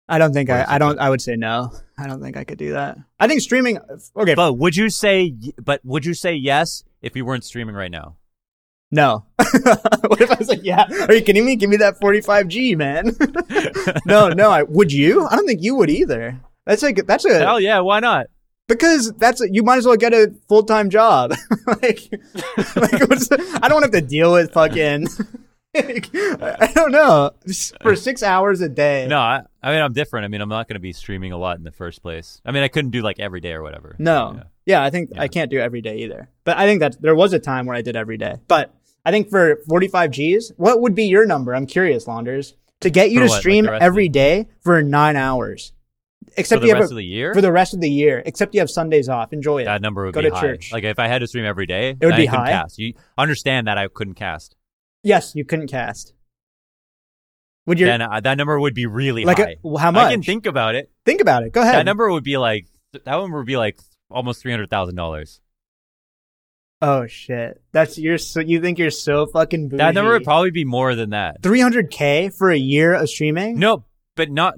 I don't think I would say no. I don't think I could do that. I think streaming. Okay. But would you say yes if you weren't streaming right now? No. What if I was like, yeah, are you kidding me? Give me that 45G, man. No. Would you? I don't think you would either. That's a hell yeah. Why not? Because you might as well get a full-time job. I don't have to deal with fucking. I don't know. For 6 hours a day. No, I mean, I'm different. I mean, I'm not going to be streaming a lot in the first place. I mean, I couldn't do like every day or whatever. No. Yeah, I think I can't do every day either. But I think that there was a time where I did every day. But I think for 45 Gs, what would be your number? I'm curious, Launders. To get you to stream every day for 9 hours. Except for the rest of the year? For the rest of the year. Except you have Sundays off. Enjoy it. That number would go be to high. Church. Like if I had to stream every day, it would be high. Cast. You understand that I couldn't cast. Yes, you couldn't cast. Then that number would be really high. How much? I can think about it. Think about it. Go ahead. That number would be like almost $300,000. Oh shit! You think you're so fucking bougie. That number would probably be more than that. $300K for a year of streaming? No, but not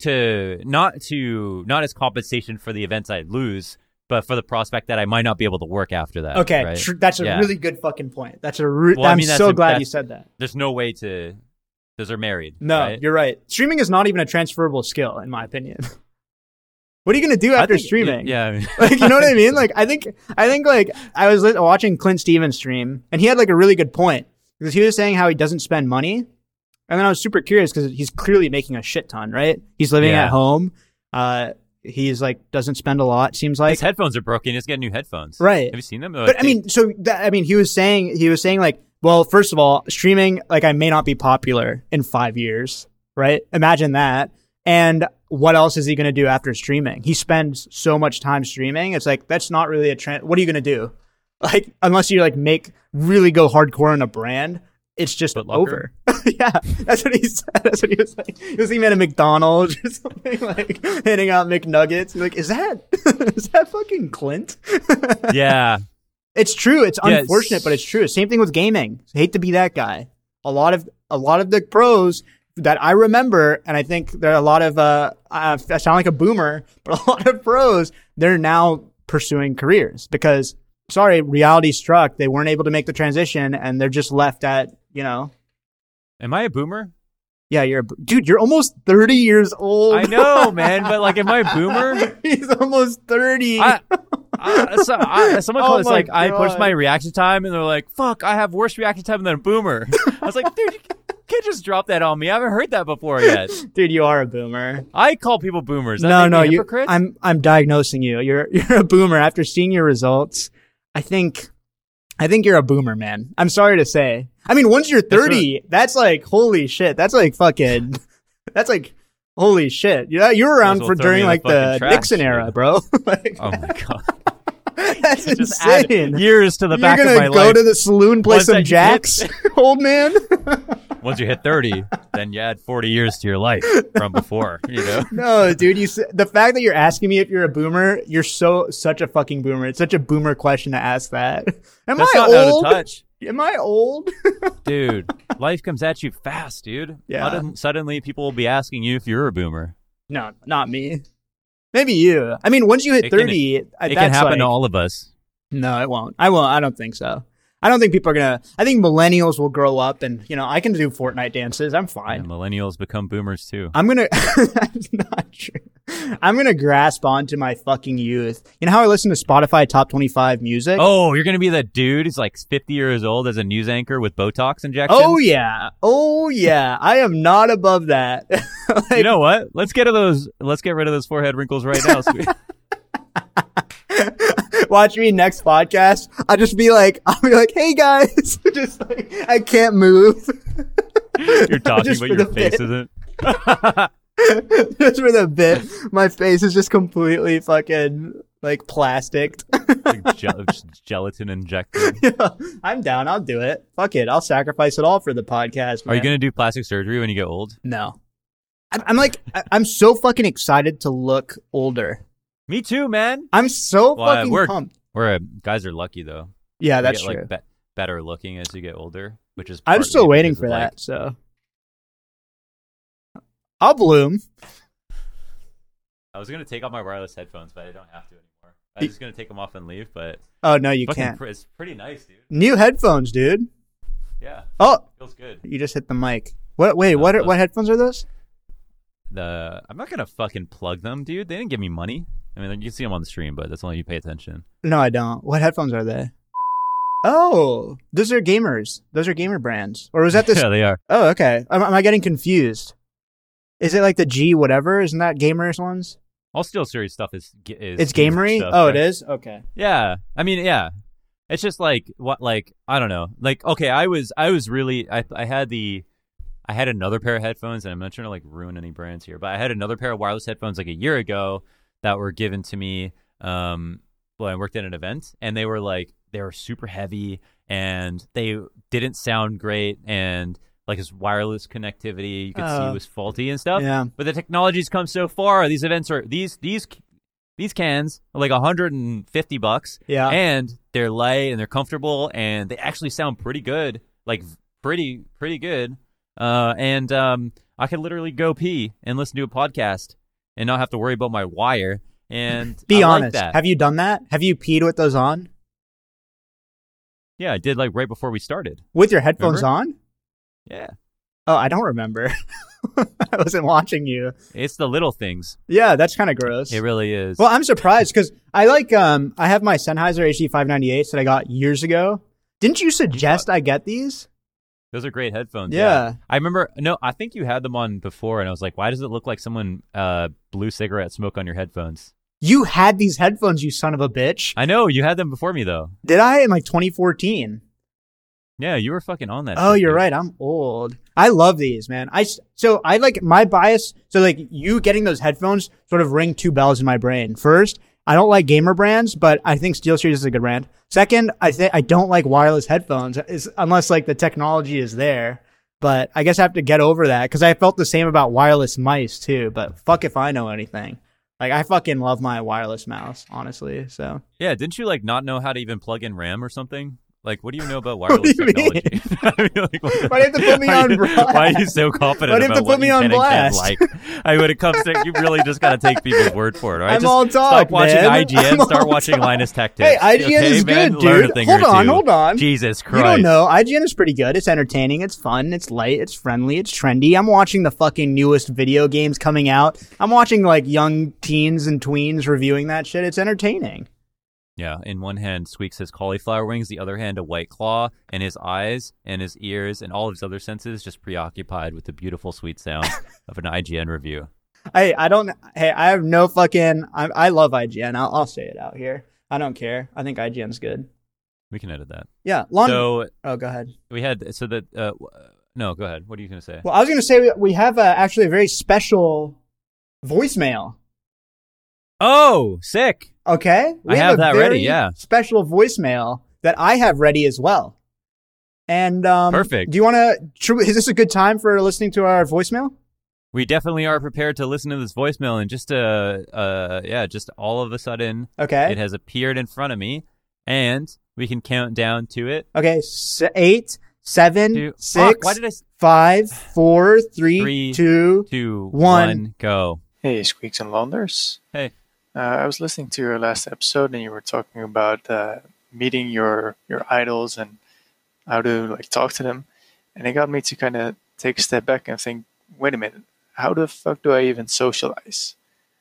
as compensation for the events I'd lose, but for the prospect that I might not be able to work after that. Okay, right? That's a really good fucking point. I'm so glad you said that. There's no way to. Because they're married. No, right? You're right. Streaming is not even a transferable skill, in my opinion. What are you going to do after streaming? Yeah. I mean. Like, you know what I mean? Like, I think like I was watching Clint Stevens stream and he had like a really good point because he was saying how he doesn't spend money. And then I was super curious because he's clearly making a shit ton, right? He's living at home. He's like, doesn't spend a lot, seems like. His headphones are broken. He has to get new headphones. Right. Have you seen them? But he was saying like, well, first of all, streaming, like I may not be popular in 5 years, right? Imagine that. And what else is he going to do after streaming? He spends so much time streaming. It's like, that's not really a trend. What are you going to do? Like, unless you like really go hardcore in a brand, it's just over. Yeah, that's what he said. That's what he was like. He was even at a McDonald's or something, like handing out McNuggets. He's like, is that fucking Clint? Yeah. It's true. It's unfortunate, but it's true. Same thing with gaming. I hate to be that guy. A lot of the pros that I remember, and I think there are a lot of, I sound like a boomer, but a lot of pros, they're now pursuing careers because, reality struck. They weren't able to make the transition and they're just left at, Am I a boomer? Yeah, dude, you're almost 30 years old. I know, man, but like, am I a boomer? He's almost 30. Someone called it like, I pushed my reaction time and they're like, fuck, I have worse reaction time than a boomer. I was like, dude, you can't just drop that on me. I haven't heard that before yet. Dude, you are a boomer. I call people boomers. I'm diagnosing you. You're a boomer. After seeing your results, I think you're a boomer, man. I'm sorry to say. I mean, once you're 30, that's like, holy shit. That's like fucking, that's like, holy shit. Yeah, you were around during like the Nixon era, bro. Like, oh my God. That's insane. Years to the back of my life. You're going to go to the saloon, play some jacks, old man? Once you hit 30, then you add 40 years to your life from before, No, dude, the fact that you're asking me if you're a boomer, you're such a fucking boomer. It's such a boomer question to ask that. That's not old? Out of touch. Am I old? Dude, life comes at you fast, dude. Yeah. Suddenly people will be asking you if you're a boomer. No, not me. Maybe you. I mean, once you hit 30, it can happen to all of us. No, it won't. I don't think so. I don't think people are going to... I think millennials will grow up and, I can do Fortnite dances. I'm fine. Yeah, millennials become boomers too. I'm going to... That's not true. I'm going to grasp onto my fucking youth. You know how I listen to Spotify Top 25 music? Oh, you're going to be that dude who's like 50 years old as a news anchor with Botox injections? Oh, yeah. I am not above that. You know what? Let's get rid of those forehead wrinkles right now. Watch me next podcast. I'll be like, hey guys, just like, I can't move. You're talking, but your face isn't. Just for the bit, my face is just completely fucking like plasticked. Like gelatin injected. Yeah, I'm down. I'll do it. Fuck it. I'll sacrifice it all for the podcast. Man. Are you gonna do plastic surgery when you get old? No. I'm so fucking excited to look older. Me too, man. I'm so fucking pumped. Guys are lucky though. Yeah, that's true. Like, better looking as you get older, which is. I'm still waiting for that. So I'll bloom. I was gonna take off my wireless headphones, but I don't have to anymore. I was just gonna take them off and leave, but oh no, you can't. It's pretty nice, dude. New headphones, dude. Yeah. Oh, feels good. You just hit the mic. What? Wait, what headphones are those? I'm not gonna fucking plug them, dude. They didn't give me money. I mean, you can see them on the stream, but that's only if you pay attention. No, I don't. What headphones are they? Oh, those are gamers. Those are gamer brands. Or was that this? Yeah, they are. Oh, okay. Am I getting confused? Is it like the G whatever? Isn't that gamers ones? All SteelSeries stuff is it's gamery? Stuff, oh, right? It is? Okay. Yeah. I mean, yeah. It's just like I don't know. Like, okay, I had another pair of headphones, and I'm not trying to like ruin any brands here, but I had another pair of wireless headphones like a year ago that were given to me when I worked at an event, and they were super heavy and they didn't sound great, and like his wireless connectivity you could see was faulty and stuff. Yeah. But the technology's come so far. These events are these cans are like $150. Yeah. And they're light and they're comfortable and they actually sound pretty good. Like pretty good. And I could literally go pee and listen to a podcast and not have to worry about my wire. And be I honest, like that. have you done that? Have you peed with those on? Yeah, I did like right before we started. With your headphones on? Yeah. Oh, I don't remember. I wasn't watching you. It's the little things. Yeah, that's kind of gross. It really is. Well, I'm surprised because I I have my Sennheiser HD598s that I got years ago. Didn't you suggest I get these? Those are great headphones. Yeah. I remember, I think you had them on before, and I was like, why does it look like someone blew cigarette smoke on your headphones? You had these headphones, you son of a bitch. I know, you had them before me, though. Did I? In like 2014. Yeah, you were fucking on that. Oh, shit, you're dude. right. I'm old. I love these, man. I like my bias. So like you getting those headphones sort of ring two bells in my brain. First, I don't like gamer brands, but I think SteelSeries is a good brand. Second, I don't like wireless headphones unless like the technology is there. But I guess I have to get over that because I felt the same about wireless mice too. But fuck if I know anything. Like I fucking love my wireless mouse, honestly. So yeah, didn't you like not know how to even plug in RAM or something? Like, what do you know about wireless technology? Why do you have to put me on blast? Why are you so confident Why do you have to put me on blast? When it comes to, you really just got to take people's word for it. All right? I'm all talk, Stop watching man. IGN. Start watching Linus Tech Tips. Hey, IGN is man? good, Learn a dude. thing or Hold two. on. Jesus Christ. You don't know. IGN is pretty good. It's entertaining. It's fun. It's light. It's friendly. It's trendy. I'm watching the fucking newest video games coming out. I'm watching like young teens and tweens reviewing that shit. It's entertaining. Yeah, in one hand, Squeaks has cauliflower wings, the other hand, a white claw, and his eyes and his ears and all of his other senses just preoccupied with the beautiful, sweet sound of an IGN review. I have no fucking, I love IGN. I'll say it out here. I don't care. I think IGN's good. We can edit that. Yeah. So, oh, go ahead. We had, no, go ahead. What are you going to say? Well, I was going to say we have actually a very special voicemail. Oh, sick. Okay. I have that ready, yeah. Special voicemail that I have ready as well. And perfect. Do you want to? Is this a good time for listening to our voicemail? We definitely are prepared to listen to this voicemail, and just just all of a sudden, okay, it has appeared in front of me, and we can count down to it. Okay, 8, 7, 6, 5, 4, 3, 2, 1, go. Hey, Squeaks and Londers. Hey. I was listening to your last episode, and you were talking about meeting your idols and how to like talk to them, and it got me to kind of take a step back and think, wait a minute, how the fuck do I even socialize?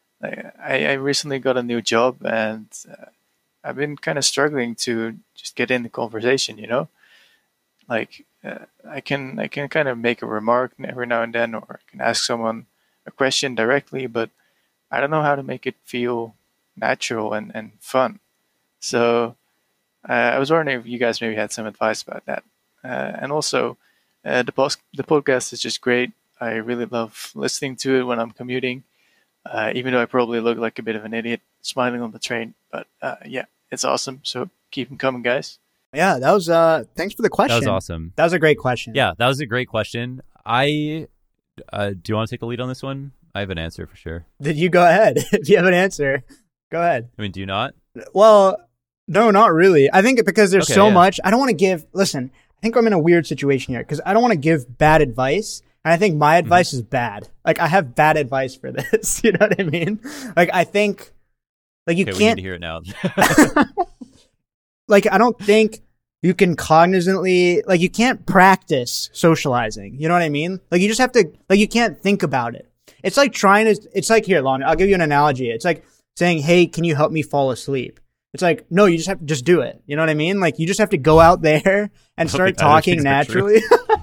I recently got a new job, and I've been kind of struggling to just get in the conversation, you know? Like, I can kind of make a remark every now and then, or I can ask someone a question directly, but I don't know how to make it feel natural and fun. So I was wondering if you guys maybe had some advice about that. And also, the podcast is just great. I really love listening to it when I'm commuting, even though I probably look like a bit of an idiot smiling on the train. But yeah, it's awesome. So keep them coming, guys. Yeah, that was thanks for the question. That was awesome. That was a great question. Yeah, that was a great question. Do you want to take the lead on this one? I have an answer for sure. Did you go ahead? If you have an answer, go ahead. I mean, do you not? Well, no, not really. I think because there's much. I don't want to give. Listen, I think I'm in a weird situation here because I don't want to give bad advice, And I think my advice is bad. Like, I have bad advice for this. You know what I mean? Like, I think, like, you Okay, can't. we need to hear it now. Like, I don't think you can cognizantly, like, you can't practice socializing. You know what I mean? Like, you just have to, like, you can't think about it. It's like it's like, here, Lon, I'll give you an analogy. It's like saying, hey, can you help me fall asleep? It's like, no, you just have to just do it. You know what I mean? Like, you just have to go out there and start talking naturally.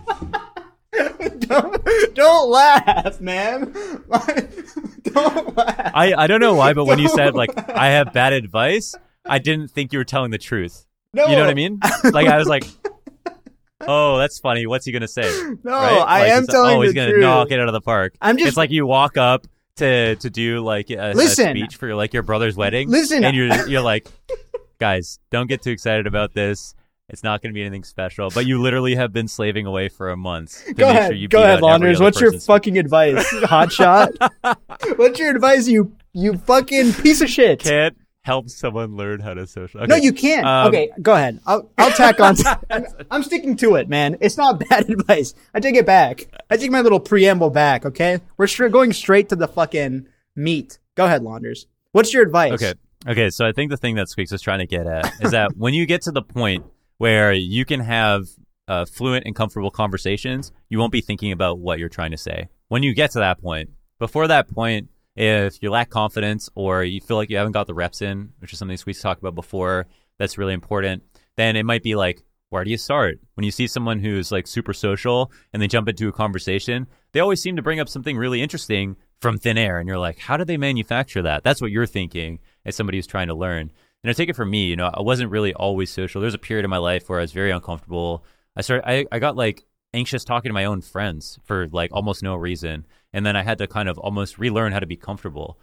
Don't laugh, man. Don't laugh. I don't know why, but when you said, like, I have bad advice, I didn't think you were telling the truth. No. You know what I mean? Like, I was like, oh, that's funny. What's he going to say? No, right? I like, am telling the truth. Oh, he's going to knock it out of the park. It's like you walk up to do, like, a speech for, like, your brother's wedding. Listen. And you're like, guys, don't get too excited about this. It's not going to be anything special. But you literally have been slaving away for a month. Go ahead, Launders. What's your fucking advice, hotshot? What's your advice, you fucking piece of shit? Can't help someone learn how to socialize. Okay. No, you can't. Okay, go ahead. I'll tack on. I'm sticking to it, man. It's not bad advice. I take it back. I take my little preamble back, okay? We're going straight to the fucking meat. Go ahead, Launders. What's your advice? Okay, so I think the thing that Squeaks is trying to get at is that when you get to the point where you can have fluent and comfortable conversations, you won't be thinking about what you're trying to say. When you get to that point, before that point, if you lack confidence or you feel like you haven't got the reps in, which is something Squeaks talked about before, that's really important, then it might be like, where do you start? When you see someone who's like super social and they jump into a conversation, they always seem to bring up something really interesting from thin air. And you're like, how did they manufacture that? That's what you're thinking as somebody who's trying to learn. And I take it from me, you know, I wasn't really always social. There's a period in my life where I was very uncomfortable. I got like anxious talking to my own friends for like almost no reason. And then I had to kind of almost relearn how to be comfortable.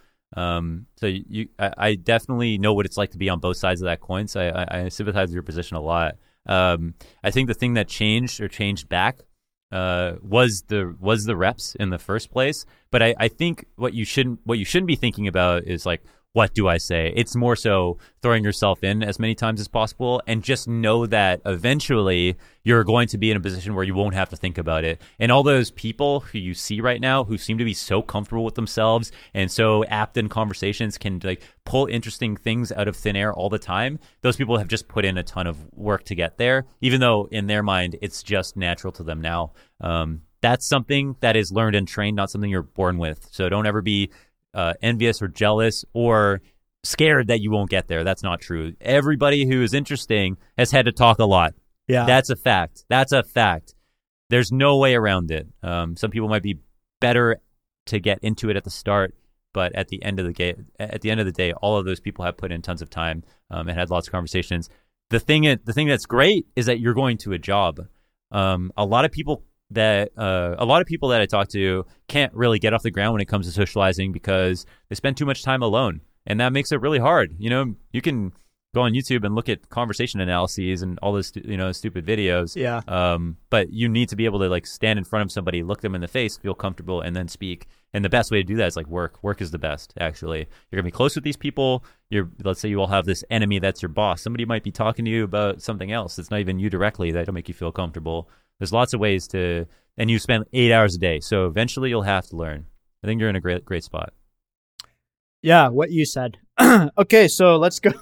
I definitely know what it's like to be on both sides of that coin. So I sympathize with your position a lot. I think the thing that changed back was the reps in the first place. But I think what you shouldn't be thinking about is like, what do I say? It's more so throwing yourself in as many times as possible and just know that eventually you're going to be in a position where you won't have to think about it. And all those people who you see right now who seem to be so comfortable with themselves and so apt in conversations can like pull interesting things out of thin air all the time. Those people have just put in a ton of work to get there, even though in their mind it's just natural to them now. That's something that is learned and trained, not something you're born with. So don't ever be envious or jealous or scared that you won't get there. That's not true. Everybody who is interesting has had to talk a lot. Yeah, that's a fact. There's no way around it. Some people might be better to get into it at the start, but at the end of the day, all of those people have put in tons of time and had lots of conversations. The thing that's great is that you're going to a job. A lot of people that I talk to can't really get off the ground when it comes to socializing because they spend too much time alone, and that makes it really hard. You know, you can go on YouTube and look at conversation analyses and all this, stupid videos. Yeah. But you need to be able to like stand in front of somebody, look them in the face, feel comfortable, and then speak. And the best way to do that is like work. Work is the best, actually. You're gonna be close with these people. Let's say you all have this enemy that's your boss. Somebody might be talking to you about something else. It's not even you directly that'll make you feel comfortable. There's lots of ways and you spend 8 hours a day. So eventually you'll have to learn. I think you're in a great spot. Yeah, what you said. Okay, so let's go.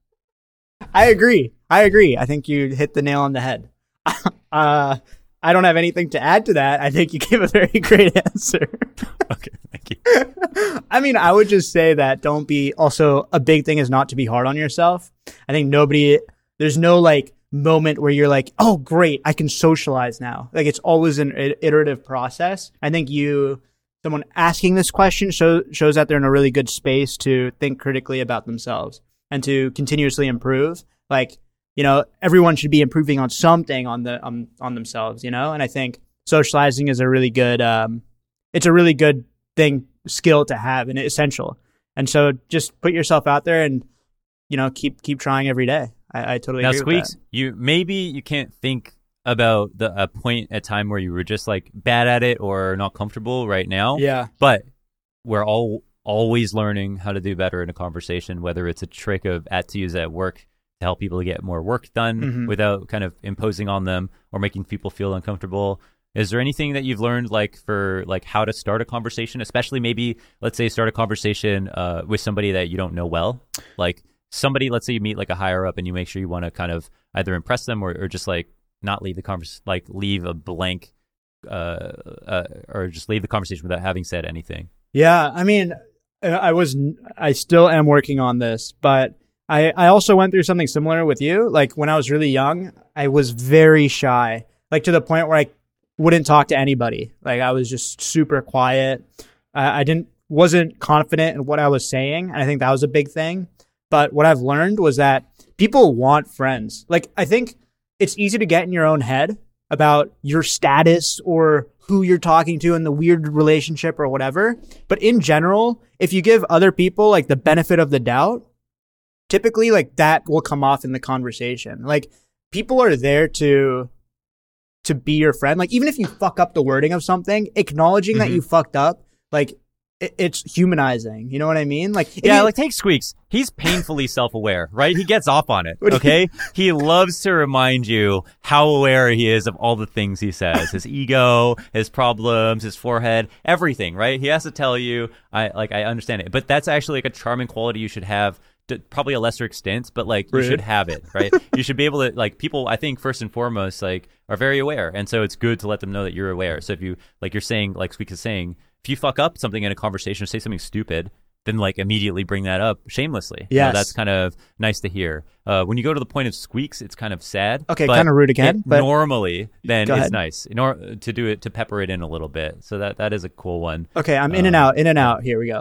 I agree. I think you hit the nail on the head. I don't have anything to add to that. I think you gave a very great answer. Okay, thank you. I mean, I would just say that also a big thing is not to be hard on yourself. I think there's no like moment where you're like, oh, great, I can socialize now. Like it's always an iterative process. I think someone asking this question shows that they're in a really good space to think critically about themselves and to continuously improve. Like, everyone should be improving on something on themselves, and I think socializing is a really good, it's a really good skill to have and essential. And so just put yourself out there and, keep trying every day. I totally agree Squeaks, with that. You can't think about a point at time where you were just like bad at it or not comfortable right now. Yeah. But we're always learning how to do better in a conversation, whether it's a trick to use at work to help people get more work done without kind of imposing on them or making people feel uncomfortable. Is there anything that you've learned, like for like how to start a conversation, especially maybe let's say start a conversation with somebody that you don't know well, like somebody, let's say you meet like a higher up and you make sure you want to kind of either impress them or just like not leave the conversation, like leave a blank or just leave the conversation without having said anything. Yeah, I mean, I still am working on this, but I also went through something similar with you. Like when I was really young, I was very shy, like to the point where I wouldn't talk to anybody. Like I was just super quiet. I wasn't confident in what I was saying. And I think that was a big thing. But what I've learned was that people want friends. Like I think it's easy to get in your own head about your status or who you're talking to in the weird relationship or whatever. But in general, if you give other people like the benefit of the doubt, typically like that will come off in the conversation. Like people are there to be your friend. Like even if you fuck up the wording of something, acknowledging that you fucked up, like it's humanizing. You know what I mean? Like yeah, like take Squeaks. He's painfully self-aware, right? He gets off on it. Okay, he loves to remind you how aware he is of all the things he says, his ego, his problems, his forehead, everything. Right? He has to tell you. I understand it, but that's actually like a charming quality you should have. To probably a lesser extent, but like you should have it, right? You should be able to, like, people I think first and foremost like are very aware, and so it's good to let them know that you're aware. So if you, like you're saying, like Squeak is saying, if you fuck up something in a conversation or say something stupid, then like immediately bring that up shamelessly. Yes. You know, that's kind of nice to hear. When you go to the point of Squeaks, it's kind of sad. Okay, kind of rude again. But normally, then it's nice to do it, to pepper it in a little bit. So that is a cool one. Okay, I'm in and out. Here we go.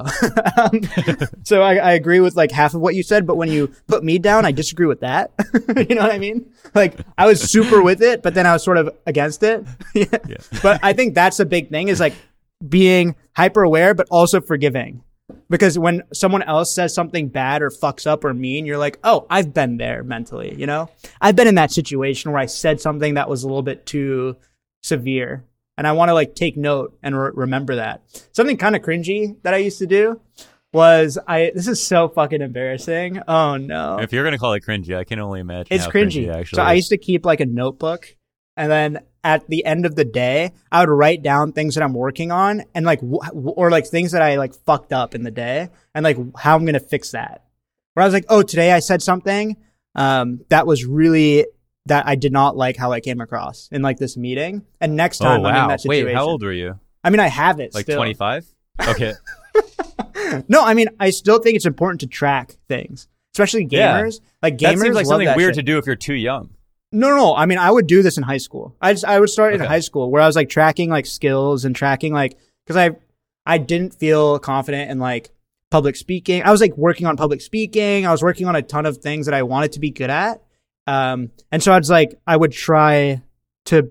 So I agree with like half of what you said, but when you put me down, I disagree with that. You know what I mean? Like I was super with it, but then I was sort of against it. Yeah. But I think that's a big thing is like being hyper aware, but also forgiving. Because when someone else says something bad or fucks up or mean, you're like, oh, I've been there mentally, you know? I've been in that situation where I said something that was a little bit too severe. And I want to like take note and remember that. Something kind of cringy that I used to do was this is so fucking embarrassing. Oh no. If you're going to call it cringy, I can only imagine it's how cringy. Actually So I used to keep like a notebook, and then at the end of the day, I would write down things that I'm working on and like, or like things that I like fucked up in the day and like how I'm going to fix that. Where I was like, oh, today I said something that was really, that I did not like how I came across in like this meeting. And next time I'm in that situation. Wait, how old were you? I mean, I have it like still. 25? Okay. No, I mean, I still think it's important to track things, especially gamers. Yeah. Like gamers that seems like something weird shit. to do if you're too young. No. I mean, I would do this in high school. I would start in high school where I was like tracking like skills and tracking like, because I didn't feel confident in like public speaking. I was like working on public speaking. I was working on a ton of things that I wanted to be good at. And so I would try to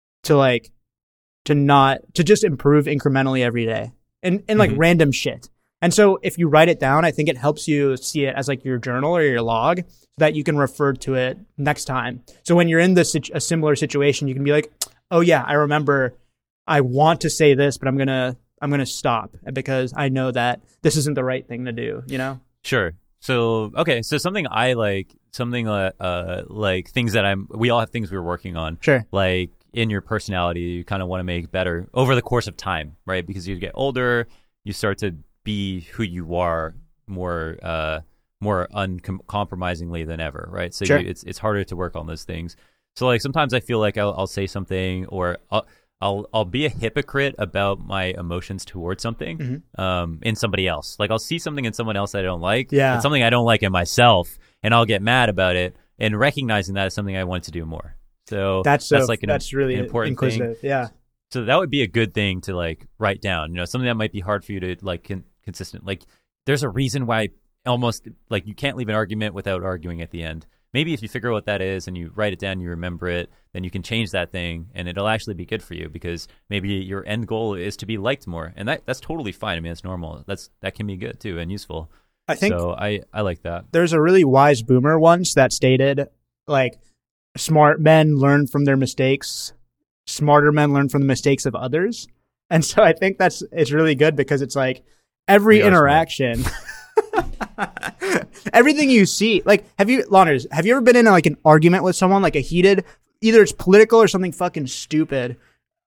just improve incrementally every day and like random shit. And so if you write it down, I think it helps you see it as like your journal or your log so that you can refer to it next time. So when you're in a similar situation, you can be like, oh yeah, I remember I want to say this, but I'm going to stop because I know that this isn't the right thing to do, you know? Sure. So, okay. So something I like, like things that we all have things we're working on. Sure. Like in your personality, you kind of want to make better over the course of time, right? Because you get older, you start to be who you are more uncompromisingly than ever, right? So sure. It's harder to work on those things. So like sometimes I feel like I'll say something or I'll be a hypocrite about my emotions towards something in somebody else. Like I'll see something in someone else that I don't like, and something I don't like in myself, and I'll get mad about it. And recognizing that is something I want to do more. So that's really important thing. Yeah. So that would be a good thing to like write down. You know, something that might be hard for you to like consistent. Like there's a reason why almost like you can't leave an argument without arguing at the end. Maybe if you figure out what that is and you write it down, you remember it, then you can change that thing and it'll actually be good for you because maybe your end goal is to be liked more. And that's totally fine. I mean, it's normal. That can be good too and useful. I think so. I like that. There's a really wise boomer once that stated like smart men learn from their mistakes. Smarter men learn from the mistakes of others. And so I think it's really good because it's like every interaction, everything you see, like, have you ever been in like an argument with someone, like a heated, either it's political or something fucking stupid,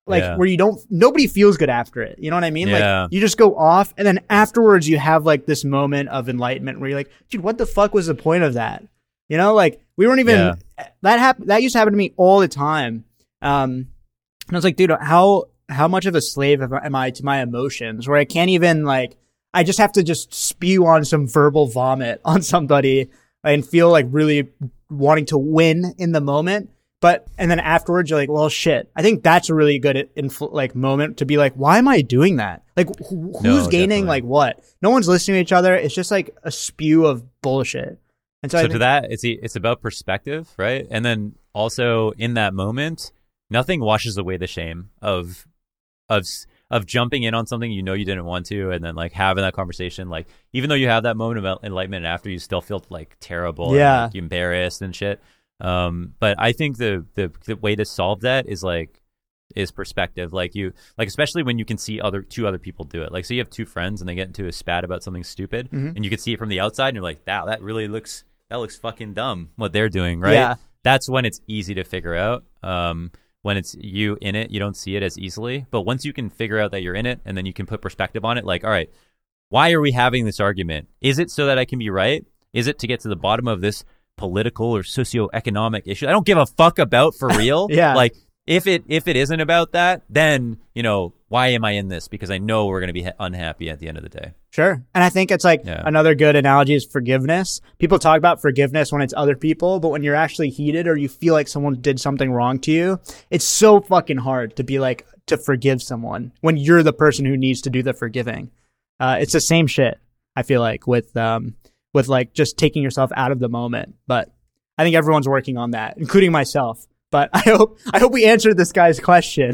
where you nobody feels good after it. You know what I mean? Yeah. Like you just go off and then afterwards you have like this moment of enlightenment where you're like, dude, what the fuck was the point of that? You know, like we weren't even, that used to happen to me all the time. And I was like, dude, how much of a slave am I to my emotions where I can't even like, I just have to just spew on some verbal vomit on somebody and feel like really wanting to win in the moment. And then afterwards you're like, well, shit. I think that's a really good moment to be like, why am I doing that? Like who's gaining like what? No one's listening to each other. It's just like a spew of bullshit. And so to that, it's about perspective, right? And then also in that moment, nothing washes away the shame of jumping in on something you know you didn't want to, and then like having that conversation. Like even though you have that moment of enlightenment, after you still feel like terrible, and like, embarrassed and shit. But I think the way to solve that is perspective. Like especially when you can see two other people do it. Like so you have two friends and they get into a spat about something stupid, and you can see it from the outside, and you're like, wow, that looks fucking dumb what they're doing, right? Yeah. That's when it's easy to figure out. When it's you in it, you don't see it as easily. But once you can figure out that you're in it, and then you can put perspective on it, like, all right, why are we having this argument? Is it so that I can be right? Is it to get to the bottom of this political or socioeconomic issue I don't give a fuck about for real? Yeah. Like if it isn't about that, then, you know, why am I in this? Because I know we're going to be unhappy at the end of the day. Sure. And I think it's like another good analogy is forgiveness. People talk about forgiveness when it's other people, but when you're actually heated or you feel like someone did something wrong to you, it's so fucking hard to be like, to forgive someone when you're the person who needs to do the forgiving. It's the same shit, I feel like, with like just taking yourself out of the moment. But I think everyone's working on that, including myself. But I hope we answered this guy's question.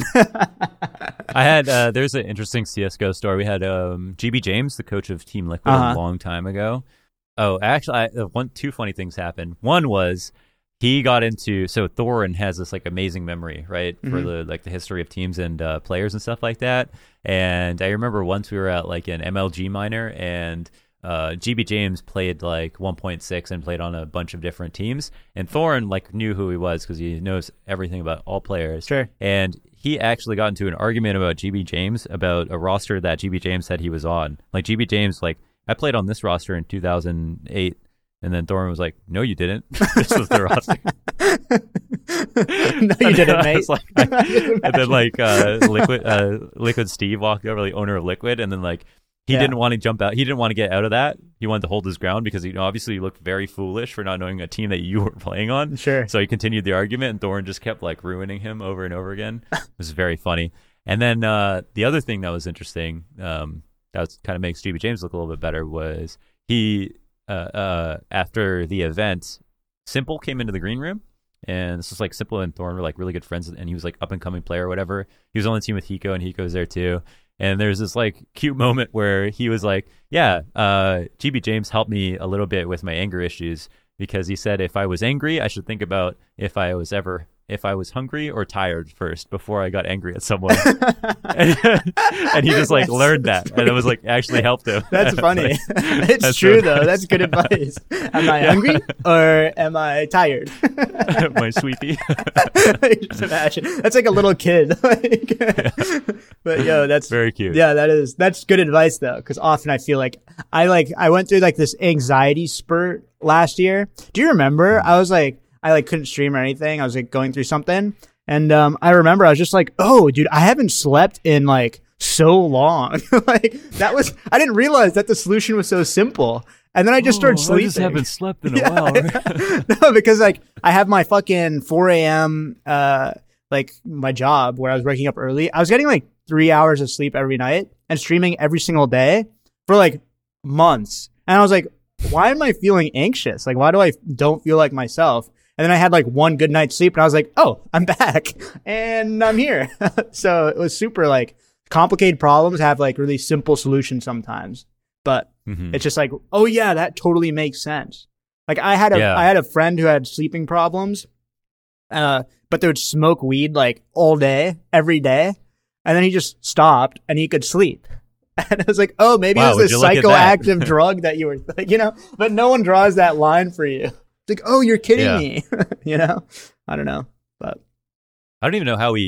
I had there's an interesting CS:GO story. We had GB James, the coach of Team Liquid, a long time ago. Oh, actually, two funny things happened. One was he got into, so Thorin has this like amazing memory, right, for the history of teams and players and stuff like that. And I remember once we were at like an MLG minor, and GB James played like 1.6 and played on a bunch of different teams, and Thorin like knew who he was because he knows everything about all players. Sure. And he actually got into an argument about GB James about a roster that GB James said he was on. Like GB James, like, I played on this roster in 2008, and then Thorin was like, no, you didn't. This was the roster. No, you didn't, mate. And then like Liquid Steve walked over, like owner of Liquid, and then like he didn't want to jump out. He didn't want to get out of that. He wanted to hold his ground because, you know, obviously he looked very foolish for not knowing a team that you were playing on. Sure. So he continued the argument, and Thorin just kept like ruining him over and over again. It was very funny. And then the other thing that was interesting, that kind of makes GB James look a little bit better, was he after the event, Simple came into the green room. And this was like Simple and Thorin were like really good friends, and he was like up and coming player or whatever. He was on the team with Hiko, and Hiko was there too. And there's this like cute moment where he was like, GB James helped me a little bit with my anger issues, because he said if I was angry, I should think about if I was hungry or tired first before I got angry at someone. and he just like learned that, and it was like actually helped him. That's funny. It's true though. That's good advice. Am I hungry or am I tired? My sweetie. Just imagine. That's like a little kid. But yo, that's very cute. Yeah, that's good advice though, because often I feel like I went through like this anxiety spurt last year. Do you remember? I couldn't stream or anything. I was like going through something. And I remember I was just like, oh, dude, I haven't slept in like so long. Like I didn't realize that the solution was so simple. And then I just started sleeping. I just haven't slept in a while. Right? No, because like I have my fucking 4 a.m. Like my job where I was waking up early. I was getting like 3 hours of sleep every night and streaming every single day for like months. And I was like, why am I feeling anxious? Like, why do I don't feel like myself? And then I had like one good night's sleep, and I was like, oh, I'm back and I'm here. So it was super like complicated problems have like really simple solutions sometimes, but it's just like, oh yeah, that totally makes sense. Like I had a friend who had sleeping problems, but they would smoke weed like all day, every day. And then he just stopped and he could sleep. And I was like, oh, maybe it was a psychoactive drug that you were, you know, but no one draws that line for you. It's like, oh, you're kidding me. You know, I don't know, but I don't even know how we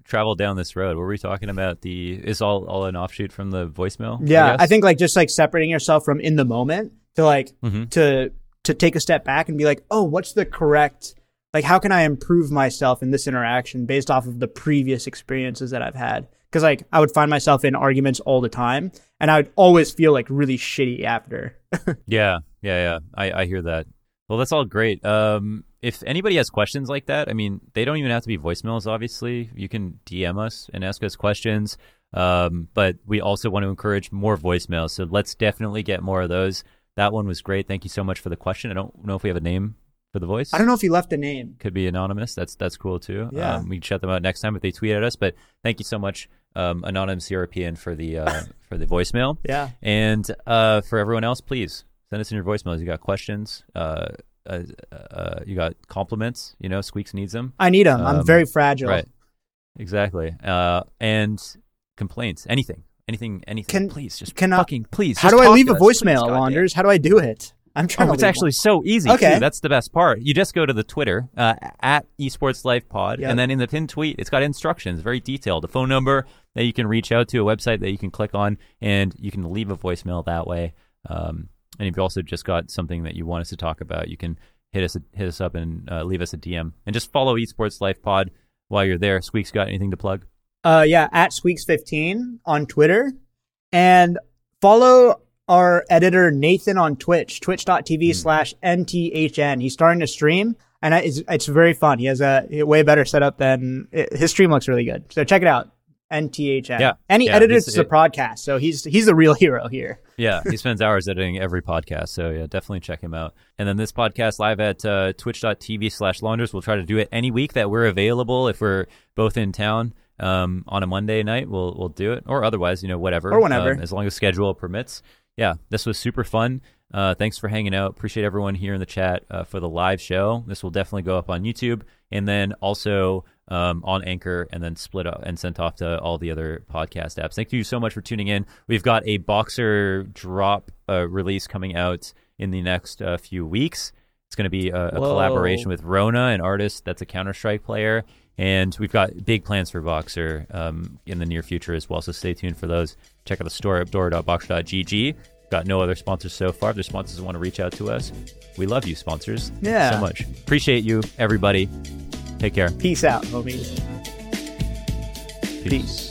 traveled down this road. What were we talking about? Is all an offshoot from the voicemail? Yeah, I think like just like separating yourself from in the moment to like to take a step back and be like, oh, what's the correct, like, how can I improve myself in this interaction based off of the previous experiences that I've had? Because like I would find myself in arguments all the time, and I would always feel like really shitty after. Yeah. I hear that. Well, that's all great. If anybody has questions like that, I mean, they don't even have to be voicemails, obviously. You can DM us and ask us questions. But we also want to encourage more voicemails. So let's definitely get more of those. That one was great. Thank you so much for the question. I don't know if we have a name for the voice. I don't know if you left a name. Could be anonymous. That's cool too. Yeah. We can shut them out next time if they tweet at us. But thank you so much, Anonymous European, for the voicemail. Yeah. And for everyone else, please send us in your voicemails. You got questions. You got compliments. Squeaks needs them. I need them. I'm very fragile. Right. Exactly. And complaints. Anything. Please, just fucking please. How do I leave a voicemail, Launders? How do I do it? I'm trying to. It's actually so easy. Okay. Too. That's the best part. You just go to the Twitter at Esports Life Pod, and then in the pinned tweet, it's got instructions, very detailed. A phone number that you can reach out to, a website that you can click on, and you can leave a voicemail that way. And if you've also just got something that you want us to talk about, you can hit us up and leave us a DM, and just follow Esports Life Pod while you're there. Squeaks, got anything to plug? Yeah, at Squeaks15 on Twitter, and follow our editor Nathan on Twitch, twitch.tv/NTHN. He's starting to stream, and it's very fun. He has a way better setup than his stream looks really good. So check it out, NTHN. Yeah, and he edited the podcast, so he's the real hero here. Yeah, he spends hours editing every podcast, so yeah, definitely check him out. And then this podcast live at twitch.tv/Launders. We'll try to do it any week that we're available. If we're both in town on a Monday night, we'll do it, or otherwise, whatever, or whenever, as long as schedule permits. Yeah, this was super fun. Thanks for hanging out. Appreciate everyone here in the chat for the live show. This will definitely go up on YouTube, and then also on Anchor, and then split up and sent off to all the other podcast apps. Thank you so much for tuning in. We've got a Boxer drop release coming out in the next few weeks. It's going to be a collaboration with Rona, an artist that's a Counter-Strike player. And we've got big plans for Boxer in the near future as well, so stay tuned for those. Check out the store at door.boxer.gg. Got no other sponsors so far. If there's sponsors that want to reach out to us, we love you, sponsors. Yeah. So much. Appreciate you, everybody. Take care. Peace out, homies. Peace.